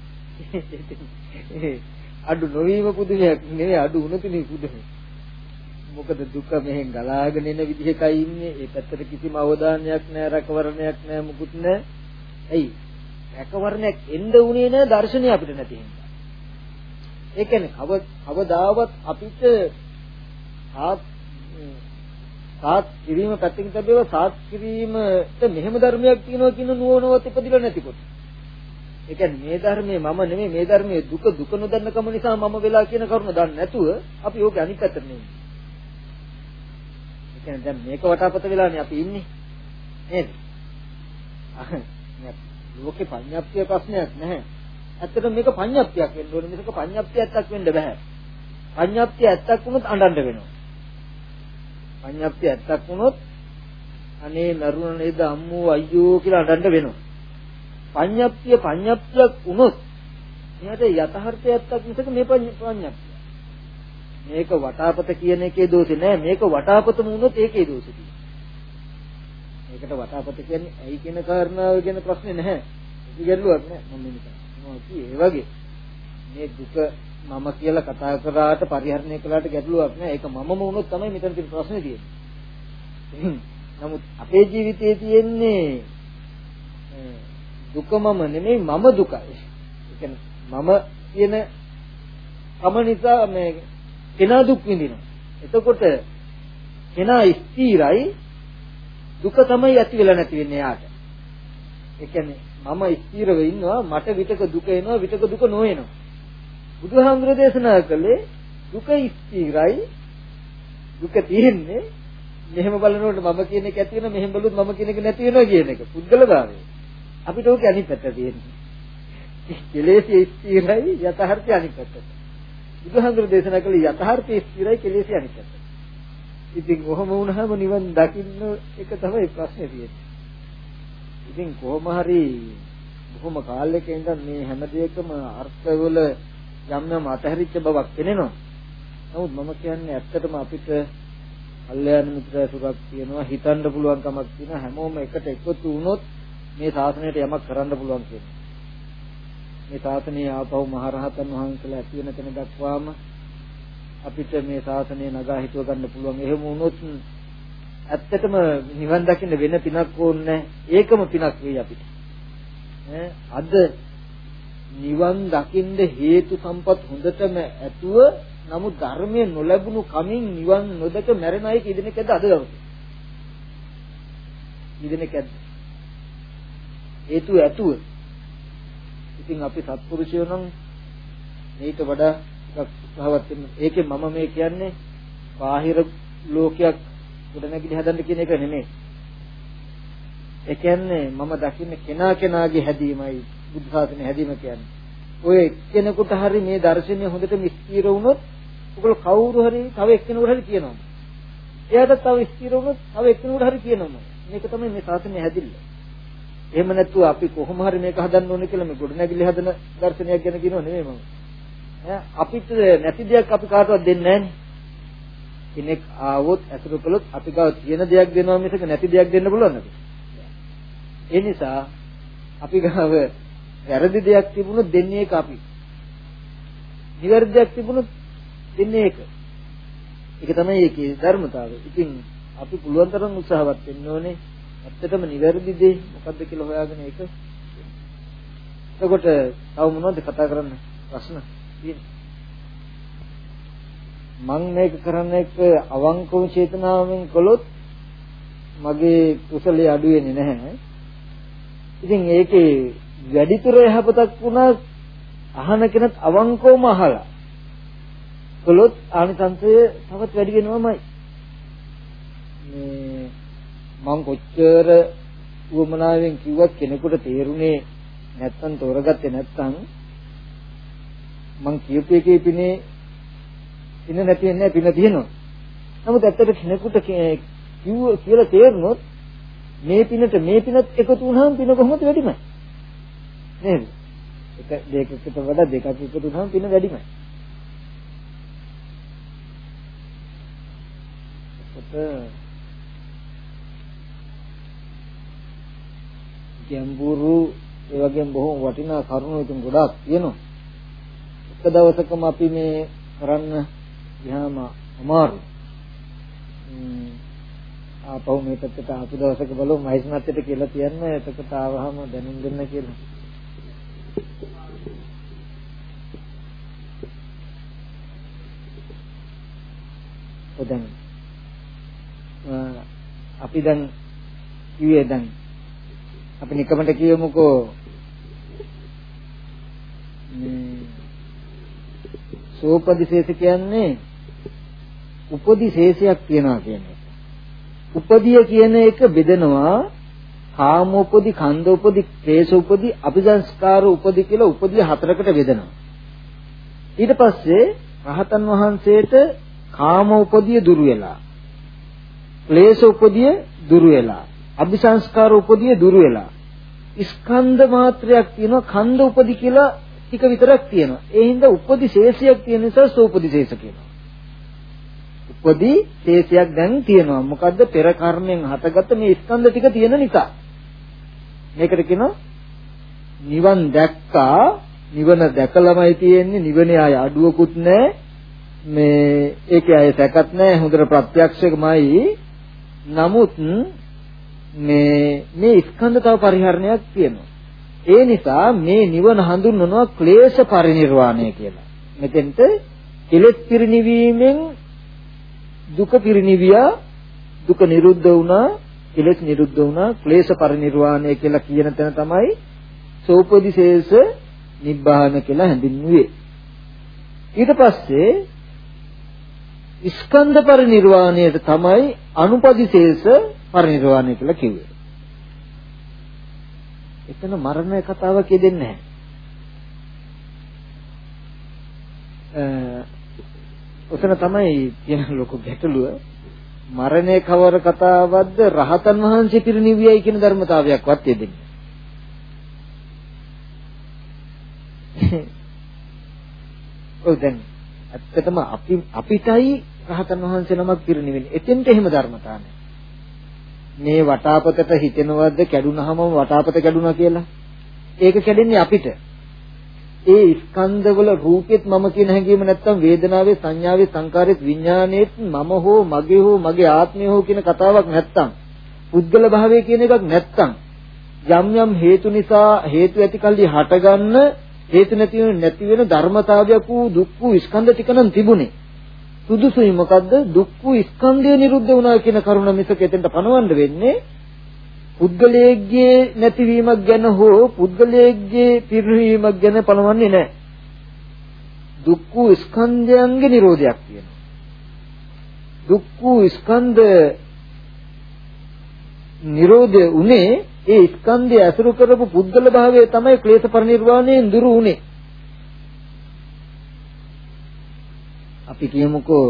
අඩු නොවීම පුදුමයක් නෙවෙයි, අඩු වුණතුනේ පුදුමයි. මොකද දුක මෙහෙන් ගලාගෙන එන විදිහකයි ඉන්නේ. ඒ පැත්තට කිසිම අවධානයක් නැහැ, රැකවරණයක් නැහැ, මුකුත් නැහැ. ඇයි? රැකවරණයක් එන්න උනේ නැහැ දර්ශනය අපිට නැති හින්දා. ඒ කියන්නේ කව කවදාවත් අපිට සාත් කිරීම පැත්තකින් තිබේව සාත් කිරීමට මෙහෙම ධර්මයක් තියෙනවා කියන නුවණවත් ඉපදිලා නැතිකොට. ඒ කියන්නේ මේ ධර්මයේ මම නෙමෙයි මේ ධර්මයේ දුක දුක නොදන්නකම නිසා මම වෙලා කියන කරුණ දන්නේ නැතුව අපි ඕක අනිත් පැත්තට නෙමෙයි. ඒ කියන්නේ දැන් මේක වටාපත වෙලානේ අපි ඉන්නේ. නේද? ලෝකේ පඤ්ඤාප්තිය ප්‍රශ්නයක් නැහැ. ඇත්තටම මේක පඤ්ඤාප්තියක් වෙන්න ඕනේ මිසක පඤ්ඤාප්තිය ඇත්තක් වෙන්න බෑ. පඤ්ඤාප්තිය ඇත්තක් වුණොත් අඬන්න වෙනවා. පඤ්ඤාප්තිය ඇත්තක් වුණොත් අනේ නරුණ නේද අම්මෝ අයියෝ කියලා අඬන්න වෙනවා. පඤ්ඤාප්තිය පඤ්ඤාප්තියක් වුණොත් එයාට යථාර්ථය ඇත්තක් මිසක මේ පඤ්ඤාප්තිය. මේක වටාපත කියන එකේ දෝෂේ නෑ. මේක වටාපතම වුණොත් ඒකේ දෝෂේ තියෙනවා. මේකට වටාපත කියන්නේ ඇයි කියන කාරණාව ගැන ප්‍රශ්නේ නැහැ. ඒක ගැටලුවක් නෑ. මම මේ ඒ වගේ මේ දුක මම කියලා කතා කරාට පරිහරණය කළාට ගැටලුවක් නෑ. ඒක මමම වුණොත් තමයි මෙතන තියෙන ප්‍රශ්නේ තියෙන්නේ. නමුත් අපේ ජීවිතයේ තියෙන්නේ දුක මම නෙමෙයි මම දුකයි. ඒ කියන්නේ මම කියන කම නිසා මේ කෙනා දුක් විඳිනවා. එතකොට කෙනා ස්ථිරයි දුක තමයි ඇති වෙලා නැති වෙන්නේ යාට. ඒ කියන්නේ මම ස්ථිරව ඉන්නවා මට විතක දුක එනවා විතක දුක නොඑනවා. බුදුහාමුදුරේ දේශනා කළේ දුක ස්ථිරයි දුක තියෙන්නේ මෙහෙම බලනකොට මම කියන එක ඇති වෙනවා මෙහෙම බලුවොත් මම කියන එක නැති වෙනවා කියන එක පුද්ගල භාවය. අපිට ඕක අනිත් පැත්ත තියෙන්නේ. කෙලෙසේ ස්ථිරයි යථාර්ථය අනිත් පැත්ත. බුදුහාමුදුරේ දේශනා කළේ යථාර්ථය ස්ථිරයි කෙලෙසේ අනිත් පැත්ත. ඉතින් කොහොම වුණාම නිවන් දකින්න එක තමයි ප්‍රශ්නේ තියෙන්නේ. ඉතින් කොහොම හරි බොහොම කාලයක ඉඳන් මේ හැම දෙයකම අර්ථවල යම් යම් අතහැරිච්ච බවක් පෙනෙනවා. නමුත් මම කියන්නේ ඇත්තටම අපිට කල්යාණ මිත්‍ර සුරක් තියෙනවා හිතන්න පුළුවන් කමක් තියෙනවා හැමෝම එකට එකතු වුණොත් මේ ශාසනයට යමක් කරන්න පුළුවන් කියන්නේ. මේ ශාසනය ආපහු මහරහතන් වහන්සේලා ඇති වෙන තැන දක්වාම අපිට මේ ශාසනය නගා හිටව ගන්න පුළුවන්. එහෙම වුණොත් ඇත්තටම නිවන් දකින්න වෙන පිනක් ඕනේ ඒකම පිනක් වෙයි අපිට. ඈ අද නිවන් දකින්න හේතු සම්පත් හොඳටම ඇතුව නමුත් ධර්මයේ නොලැබුණු කමින් නිවන් නොදක මැරෙන අය කීදෙනෙක් ඇද්ද අද දවසේ? කීදෙනෙක් ඇද්ද? හේතු ඇතුව. ඉතින් අපි සත්පුරුෂයෝ නම් මේක වඩා උත්සාහවත් වෙන්න. ඒකේ මම මේ කියන්නේ බාහිර ලෝකයක් ගොඩනැගිලි හදන්න කියන එක නෙමෙයි. ඒ කියන්නේ මම දකින්න කෙනා කෙනාගේ හැදීමයි බුද්ධ ශාසනය හැදීම කියන්නේ. ඔය එක්කෙනෙකුට හරි මේ දර්ශනය හොඳට ස්ථිර වුණොත් ඔයගොල්ලෝ කවුරු හරි තව එක්කෙනෙකුට හරි කියනවා. එයාට තව ස්ථිර වුණොත් තව එක්කෙනෙකුට හරි කියනවා. මේක තමයි මේ ශාසනය හැදිල්ල. එහෙම නැතුව අපි කොහොම හරි මේක හදන්න ඕනේ කියලා මේ ගොඩනැගිලි හදන දර්ශනයක් ගැන කියනව නෙමෙයි මම. ඈ අපිට නැති දෙයක් අපි කාටවත් දෙන්නේ නැහැනේ. කෙනෙක් ආවොත් අසුරු කළොත් අපි ගාව තියෙන දෙයක් දෙනවා මිසක නැති දෙයක් දෙන්න පුළුවන්ද? ඒ නිසා අපි ගාව වැරදි දෙයක් තිබුණොත් දෙන්නේ ඒක අපි. නිවැරදි දෙයක් තිබුණොත් දෙන්නේ ඒක. ඒක තමයි ඒකේ ධර්මතාවය. ඉතින් අපි පුළුවන් තරම් උත්සාහවත් වෙන්න ඕනේ. ඇත්තටම නිවැරදි දේ මොකද්ද කියලා හොයාගෙන ඒක. එතකොට තව මොනවද කතා කරන්න ප්‍රශ්න තියෙන්නේ? මම මේක කරන්න එක අවංකව චේතනාවෙන් කළොත් මගේ කුසලයේ අඩු වෙන්නේ නැහැ. ඉතින් ඒකේ වැඩිතුර යහපතක් වුණා අහන කෙනත් අවංකවම අහලා කළොත් ආනිසංසය තවත් වැඩි වෙනවමයි. මේ මම කොච්චර උවමනාවෙන් කිව්වත් කෙනෙකුට තේරුනේ නැත්තම් තෝරගත්තේ නැත්තම් මං කියපු එකේ පිනේ පින නැති වෙන්නේ පින තියෙනවා. නමුත් ඇත්තට කෙනෙකුට කිව්ව කියලා තේරුනොත් මේ පිනට මේ පිනත් එකතු වුණාම පින කොහොමද වැඩිමයි? නේද? එක දෙකකට වඩා දෙකක් එකතු වුණාම පින වැඩිමයි. ඒකට ගැඹුරු ඒ වගේම බොහොම වටිනා කරුණු ඉතින් ගොඩාක් තියෙනවා. එක දවසකම අපි මේ කරන්න ගියාම අමාරුයි. ආපහු මේ පැත්තට ආපු දවසක බලමු මහේස්නාත්යට කියලා තියන්න එතකොට ආවහම දැනුම් දෙන්න කියලා. ඔතන අපි දැන් කිව්වේ දැන් අපි නිකමට කියමුකෝ මේ සෝපදිශේෂ කියන්නේ උපදිශේෂයක් තියනවා කියන එක. උපදිය කියන එක බෙදනවා කාමෝපදි, කන්දෝපදි, ක්ලේශෝපදි, අபிසංස්කාර උපදි කියලා උපදිය හතරකට බෙදනවා. ඊට පස්සේ රහතන් වහන්සේට කාමෝපදිය දුරු වෙලා, ක්ලේශෝපදිය දුරු වෙලා, අபிසංස්කාර උපදිය දුරු වෙලා, ස්කන්ධ මාත්‍රයක් තියෙනවා, කන්ද උපදි කියලා ටික විතරක් තියෙනවා. ඒ හින්දා උපදි ශේෂයක් තියෙන නිසා සෝපදි ශේෂ කියනවා. උපදි ශේෂයක් දැන් තියෙනවා. මොකද්ද? පෙර කර්මෙන් හටගත්ත මේ ස්කන්ධ ටික තියෙන නිසා. මේකට කියනවා නිවන් දැක්කා, නිවන දැකලාමයි තියෙන්නේ, නිවනේ ආය අඩුවකුත් නැහැ. මේ ඒකේ ආය සැකත් නැහැ, හොඳට ප්‍රත්‍යක්ෂකමයි. නමුත් මේ මේ ස්කන්ධ තව පරිහරණයක් තියෙනවා. ඒ නිසා මේ නිවන හඳුන්වනවා ක්ලේශ පරිනිර්වාණය කියලා. මෙතෙන්ට කෙලෙස් පිරිනිවීමෙන් දුක පිරිනිවියා, දුක නිරුද්ධ වුණා, කෙලෙස් නිරුද්ධ වුණා, ක්ලේශ පරිනිර්වාණය කියලා කියන තැන තමයි සෝපදිශේෂ නිබ්බාන කියලා හැඳින්වුවේ. ඊට පස්සේ ස්කන්ධ පරිනිර්වාණයට තමයි අනුපදිශේෂ පරිනිර්වාණය කියලා කිව්වේ. එතන මරණ කතාවක් දෙන්නේ නැහැ. ඔතන තමයි කියන ලොකු ගැටලුව. මරණය කවර කතාවක්ද? රහතන් වහන්සේ පිරිනිවියයි කියන ධර්මතාවයක්වත් දෙන්නේ. ඔව් දැන් ඇත්තටම අපි අපිටයි රහතන් වහන්සේ නමක් පිරිනිවෙන්නේ. එතෙන්ට එහෙම ධර්මතාව නැහැ. මේ වටාපතට හිතෙනවද කැඩුනහම වටාපත කැඩුනා කියලා? ඒක කැඩෙන්නේ අපිට. ඒ ස්කන්ධවල රූපෙත් මම කියන හැඟීම නැත්තම් වේදනාවේ, සංඥාවේ, සංකාරයේ, විඥානයේත් මම හෝ මගේ හෝ මගේ ආත්මය හෝ කියන කතාවක් නැත්තම්, පුද්ගල භාවය කියන එකක් නැත්තම්, යම් යම් හේතු නිසා හේතු ඇති කල්ලි හටගන්න හේතු නැති වෙන නැති වෙන ධර්මතාවයක් වූ දුක් වූ ස්කන්ධ ටික නම් තිබුණේ. සුදුසුයි මොකද්ද? දුක් වූ ස්කන්ධය නිරුද්ධ වුණා කියන කරුණ මිසක එතෙන්ට පණවන්න වෙන්නේ පුද්ගලයේගේ නැතිවීමක් ගැන හෝ පුද්ගලයේගේ පිරිනවීමක් ගැන පණවන්නේ නැහැ. දුක් වූ ස්කන්ධයන්ගේ නිරෝධයක් තියෙනවා. දුක් වූ ස්කන්ධ නිරෝධය උනේ ඒ ස්කන්ධය අසුරු කරපු පුද්ගල භාවය තමයි ක්ලේශ පරිනිර්වාණයෙන් දුරු උනේ. අපි කියමුකෝ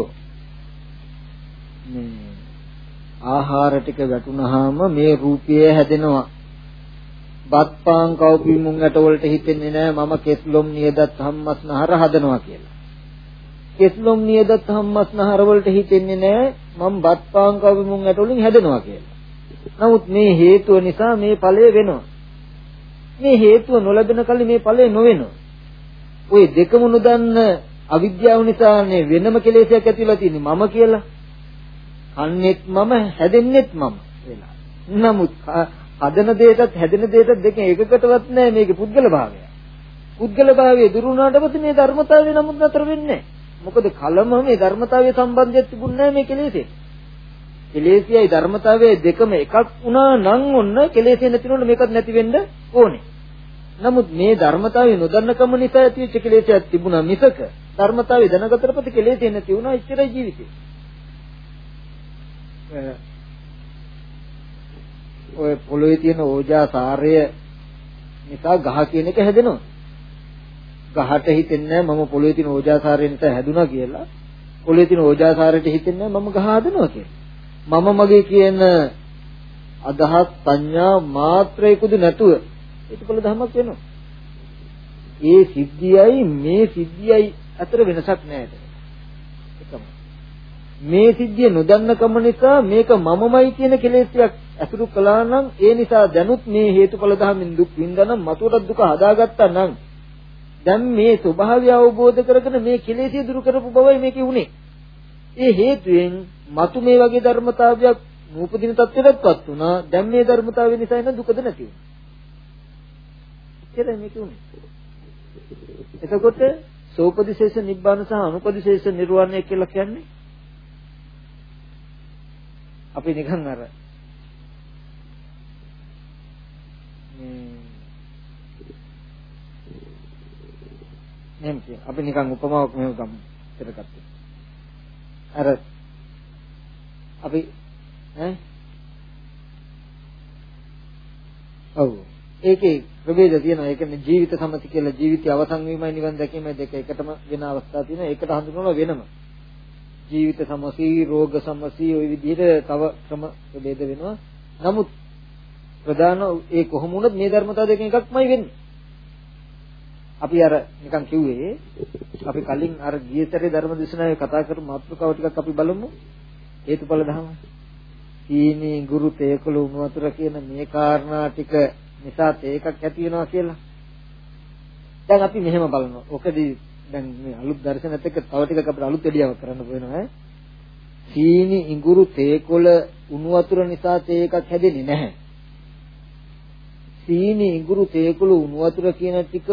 මේ ආහාර ටික වැටුනහම මේ රූපය හැදෙනවා. බත් පාන් කව්පි මුං ඇට වලට හිතෙන්නේ නැහැ මම කෙස්ලොම් නියදත් හම්මස්නහර හදනවා කියලා. කෙස්ලොම් නියදත් හම්මස්නහර වලට හිතෙන්නේ නැහැ මම බත් පාන් කව්පි මුං ඇට වලින් හැදෙනවා කියලා. නමුත් මේ හේතුව නිසා මේ ඵලය වෙනවා. මේ හේතුව නොලැබෙන කල්ලි මේ ඵලය නොවෙනවා. ওই දෙකම නොදන්න අවිද්‍යාව නිසානේ වෙනම කෙලෙසයක් ඇති වෙලා තියෙන්නේ මම කියලා. කන්නේත් මම, හැදෙන්නෙත් මම වෙලා. නමුත් හදන දෙයටත් හැදෙන දෙයටත් දෙක එකකටවත් නැහැ මේකේ පුද්ගල භාවය. පුද්ගල භාවය දුරු වුණාට පස්සේ මේ ධර්මතාවය නමුත් නතර වෙන්නේ නැහැ. මොකද කලම මේ ධර්මතාවයේ සම්බන්ධයක් තිබුණ නැහැ මේ කෙලෙසේ. කෙලෙසියයි ධර්මතාවයේ දෙකම එකක් වුණා නම් ඔන්න කෙලෙසේ නැතිනොත් මේකත් නැති වෙන්න ඕනේ. නමුත් මේ ධර්මතාවය නොදන්නකම නිසා ඇතිවෙච්ච කෙලෙසයක් තිබුණා මිසක ධර්මතාවය දැනගතට පස්සේ කෙලෙසේ නැති වුණා ඉච්චරයි ජීවිතේ. ඔය පොළොවේ තියෙන ඕජා සාරය නිසා ගහ කියන එක හැදෙනවා. ගහට හිතෙන්නේ නැහැ මම පොළොවේ තියෙන ඕජා සාරය නිසා හැදුනා කියලා. පොළොවේ තියෙන ඕජා සාරයට හිතෙන්නේ නැහැ මම ගහ හදනවා කියලා. මම මගේ කියන අදහස් සංඥා මාත්‍රයකුද නැතුව ඒකවල ධමයක් වෙනවා. ඒ සිද්ධියයි මේ සිද්ධියයි අතර වෙනසක් නැහැ. එකම. මේ සිද්ධිය නොදන්නකම නිසා මේක මමමයි කියන කෙලෙසයක් අසුරු කළා නම් ඒ නිසා දැනුත් මේ හේතුඵල ධර්මෙන් දුක් විඳනනම් මතුවට දුක හදාගත්තා නම් දැන් මේ ස්වභාවය අවබෝධ කරගෙන මේ කෙලෙසිය දුරු කරපු බවයි මේකේ උනේ. ඒ හේතුවෙන් මතු මේ වගේ ධර්මතාවයක් නූපදින තත්ත්වයටපත් වුණා. දැන් මේ ධර්මතාවය නිසා එන දුකද නැති වුණා. ඒකයි මේක උනේ. එතකොට සෝපදිශේෂ නිබ්බාන සහ අනුපදිශේෂ නිර්වාණය කියලා කියන්නේ අපි නිකන් අර එහෙම කියන. අපි නිකන් උපමාවක් මෙහෙම ගමු. ඉතරකට. අර අපි ඈ ඔව් ඒකේ ප්‍රභේද තියෙනවා. ඒ කියන්නේ ජීවිත සම්මති කියලා ජීවිතය අවසන් වීමයි නිවන් දැකීමයි දෙක එකටම වෙන අවස්ථා තියෙනවා. ඒකට හඳුන්වනවා වෙනම. ජීවිත සම්මසී, රෝග සම්මසී ওই විදිහට තව ක්‍රම ප්‍රභේද වෙනවා. නමුත් ප්‍රධාන ඒ කොහොම වුණත් මේ ධර්මතාව දෙකෙන් එකක්මයි වෙන්නේ. අපි අර නිකන් කිව්වේ අපි කලින් අර ගියතරේ ධර්ම දේශනාවේ කතා කරපු මාතෘකාව ටිකක් අපි බලමු. හේතුඵල ධර්ම. සීනි ගුරු තේකල උණු වතුර කියන මේ කාරණා ටික නිසා තේකක් ඇති වෙනවා කියලා. දැන් අපි මෙහෙම බලනවා. ඔකදී දැන් මේ අලුත් දර්ශනත් එක්ක තව ටිකක් අපිට අලුත් එළියාවක් කරන්න වෙනවා ඈ. සීනි ඉඟුරු තේකොළ උණු වතුර නිසා තේකක් හැදෙන්නේ නැහැ. සීනි ඉඟුරු තේකොළ උණු වතුර කියන ටික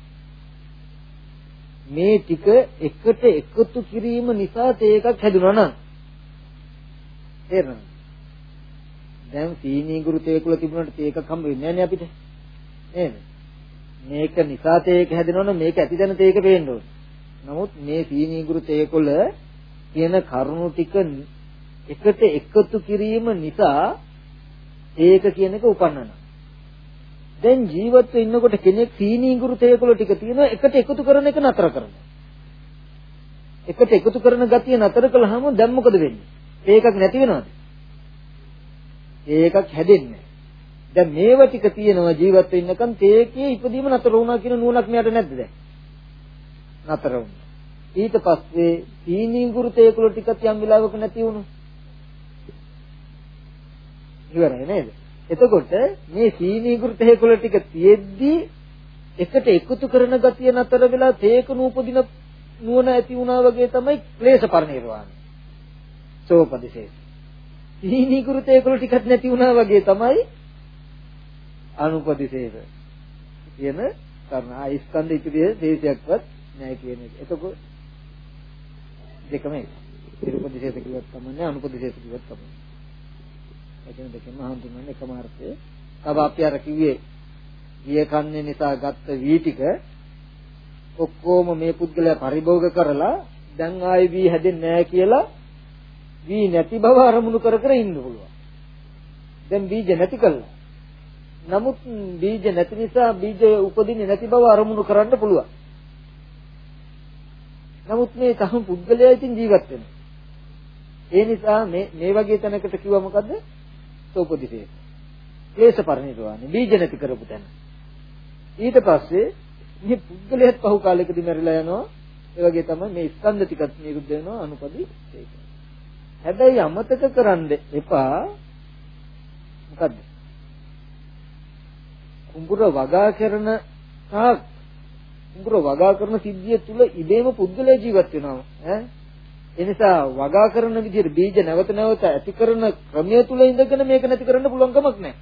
මේ ටික එකට එකතු කිරීම නිසා තේකක් හැදුනා නම් තේරෙනවද? දැන් සීනි ඉඟුරු තේකොළ තිබුණාට තේකක් හම්බ වෙන්නේ නැහැ නේ අපිට. නේද? මේක නිසා තේක හැදෙනවනම් මේක ඇතිදැන තේක පේන්න ඕනේ. නමුත් මේ සීනි ඉඟුරු තේකොළ කියන කරුණු ටික එකට එකතු කිරීම නිසා තේක කියන එක උපන්නනවා. දැන් ජීවත්ව ඉන්නකොට කෙනෙක් සීනි ඉඟුරු තේකොළ ටික තියෙනවා එකට එකතු කරන එක නතර කරනවා. එකට එකතු කරන ගතිය නතර කළාම දැන් මොකද වෙන්නේ? ඒකක් නැති වෙනවද? ඒකක් හැදෙන්නේ. දැන් මේව ටික තියෙනවා ජීවත් වෙන්නකන් තේකේ ඉපදීම නතර වුණා කියන නුවණක් මෙයාට නැද්ද දැන්? නතර වුණා. ඊට පස්සේ සීනි ඉඟුරු තේකොළ ටිකත් යම් වෙලාවක නැති වුණා. ඉවරයි නේද? එතකොට මේ සීනි ඉඟුරු තේකොළ ටික තියෙද්දි එකට එකතු කරන ගතිය නතර වෙලා තේක නූපදින නුවණ ඇති වුණා වගේ තමයි ක්ලේශ පරිනිර්වාණය. සෝපදිශේෂ. සීනි ඉඟුරු තේකොළ ටිකක් නැති වුණා වගේ තමයි අනුපදිශේෂ. කියන කරනා ස්කන්ධ ඉතිරිය දේශයක්වත් නැහැ කියන එක. එතකොට දෙකම එක. ඉරුපදිශේෂ කිව්වත් කමන්නේ අනුපදිශේෂ කිව්වත් කමන්නේ. එතන දෙකම හඳුන්වන්නේ එකම අර්ථය. තව අපි අර කිව්වේ ගිය කන්නේ නිසා ගත්ත වී ටික ඔක්කොම මේ පුද්ගලයා පරිභෝග කරලා දැන් ආයි වී හැදෙන්නේ නැහැ කියලා වී නැති බව අරමුණු කර කර ඉන්න පුළුවන්. දැන් බීජ නැති කළා. නමුත් බීජ නැති නිසා බීජ උපදින්නේ නැති බව අරමුණු කරන්න පුළුවන්. නමුත් මේ තහම පුද්ගලයා ඉතින් ජීවත් වෙනවා. ඒ නිසා මේ මේ වගේ තැනකට කිව්වා මොකද්ද? සෝපදිශේෂ. ක්ලේශ පරිනිර්වාණය. බීජ නැති කරපු තැන. ඊට පස්සේ මේ පුද්ගලයාත් පහු කාලයකදී මැරිලා යනවා. ඒ වගේ තමයි මේ ස්කන්ධ ටිකත් නිරුද්ධ වෙනවා අනුපදිශේෂ. හැබැයි අමතක කරන්න එපා මොකද්ද? කුඹුර වගා කරන තාක් කුඹුර වගා කරන සිද්ධිය තුල ඉබේම පුද්ගලයා ජීවත් වෙනවා ඈ ඒ නිසා වගා කරන විදිහට බීජ නැවත නැවත ඇති කරන ක්‍රමය තුල ඉඳගෙන මේක නැති කරන්න පුළුවන් කමක් නැහැ.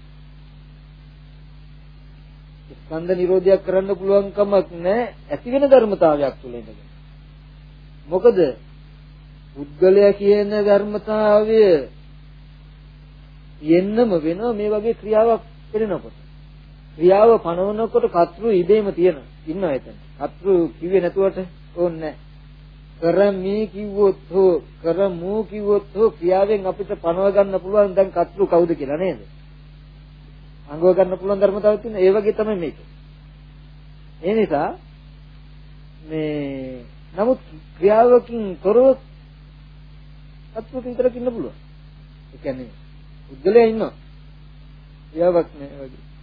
ස්කන්ධ නිරෝධයක් කරන්න පුළුවන් කමක් නැහැ ඇති වෙන ධර්මතාවයක් තුල ඉඳගෙන. මොකද පුද්ගලයා කියන ධර්මතාවය යන්නම වෙනවා මේ වගේ ක්‍රියාවක් කරනකොට. ක්‍රියාව පනවනකොට කතෘ ඉබේම තියෙන ඉන්නවා එතන. කතෘ කිව්වේ නැතුවට ඕනේ නැහැ. කරමි කිව්වොත් හෝ කරමු කිව්වොත් හෝ ක්‍රියාවෙන් අපිට පනව ගන්න පුළුවන් දැන් කතෘ කවුද කියලා නේද? අංගව ගන්න පුළුවන් ධර්මතාවයක් තියෙන. ඒ වගේ තමයි මේක. ඒ නිසා මේ නමුත් ක්‍රියාවකින් තොරව කතෘට විතරක් ඉන්න පුළුවන්. ඒ කියන්නේ උද්දලයා ඉන්නවා. ක්‍රියාවක් නෑ වගේ.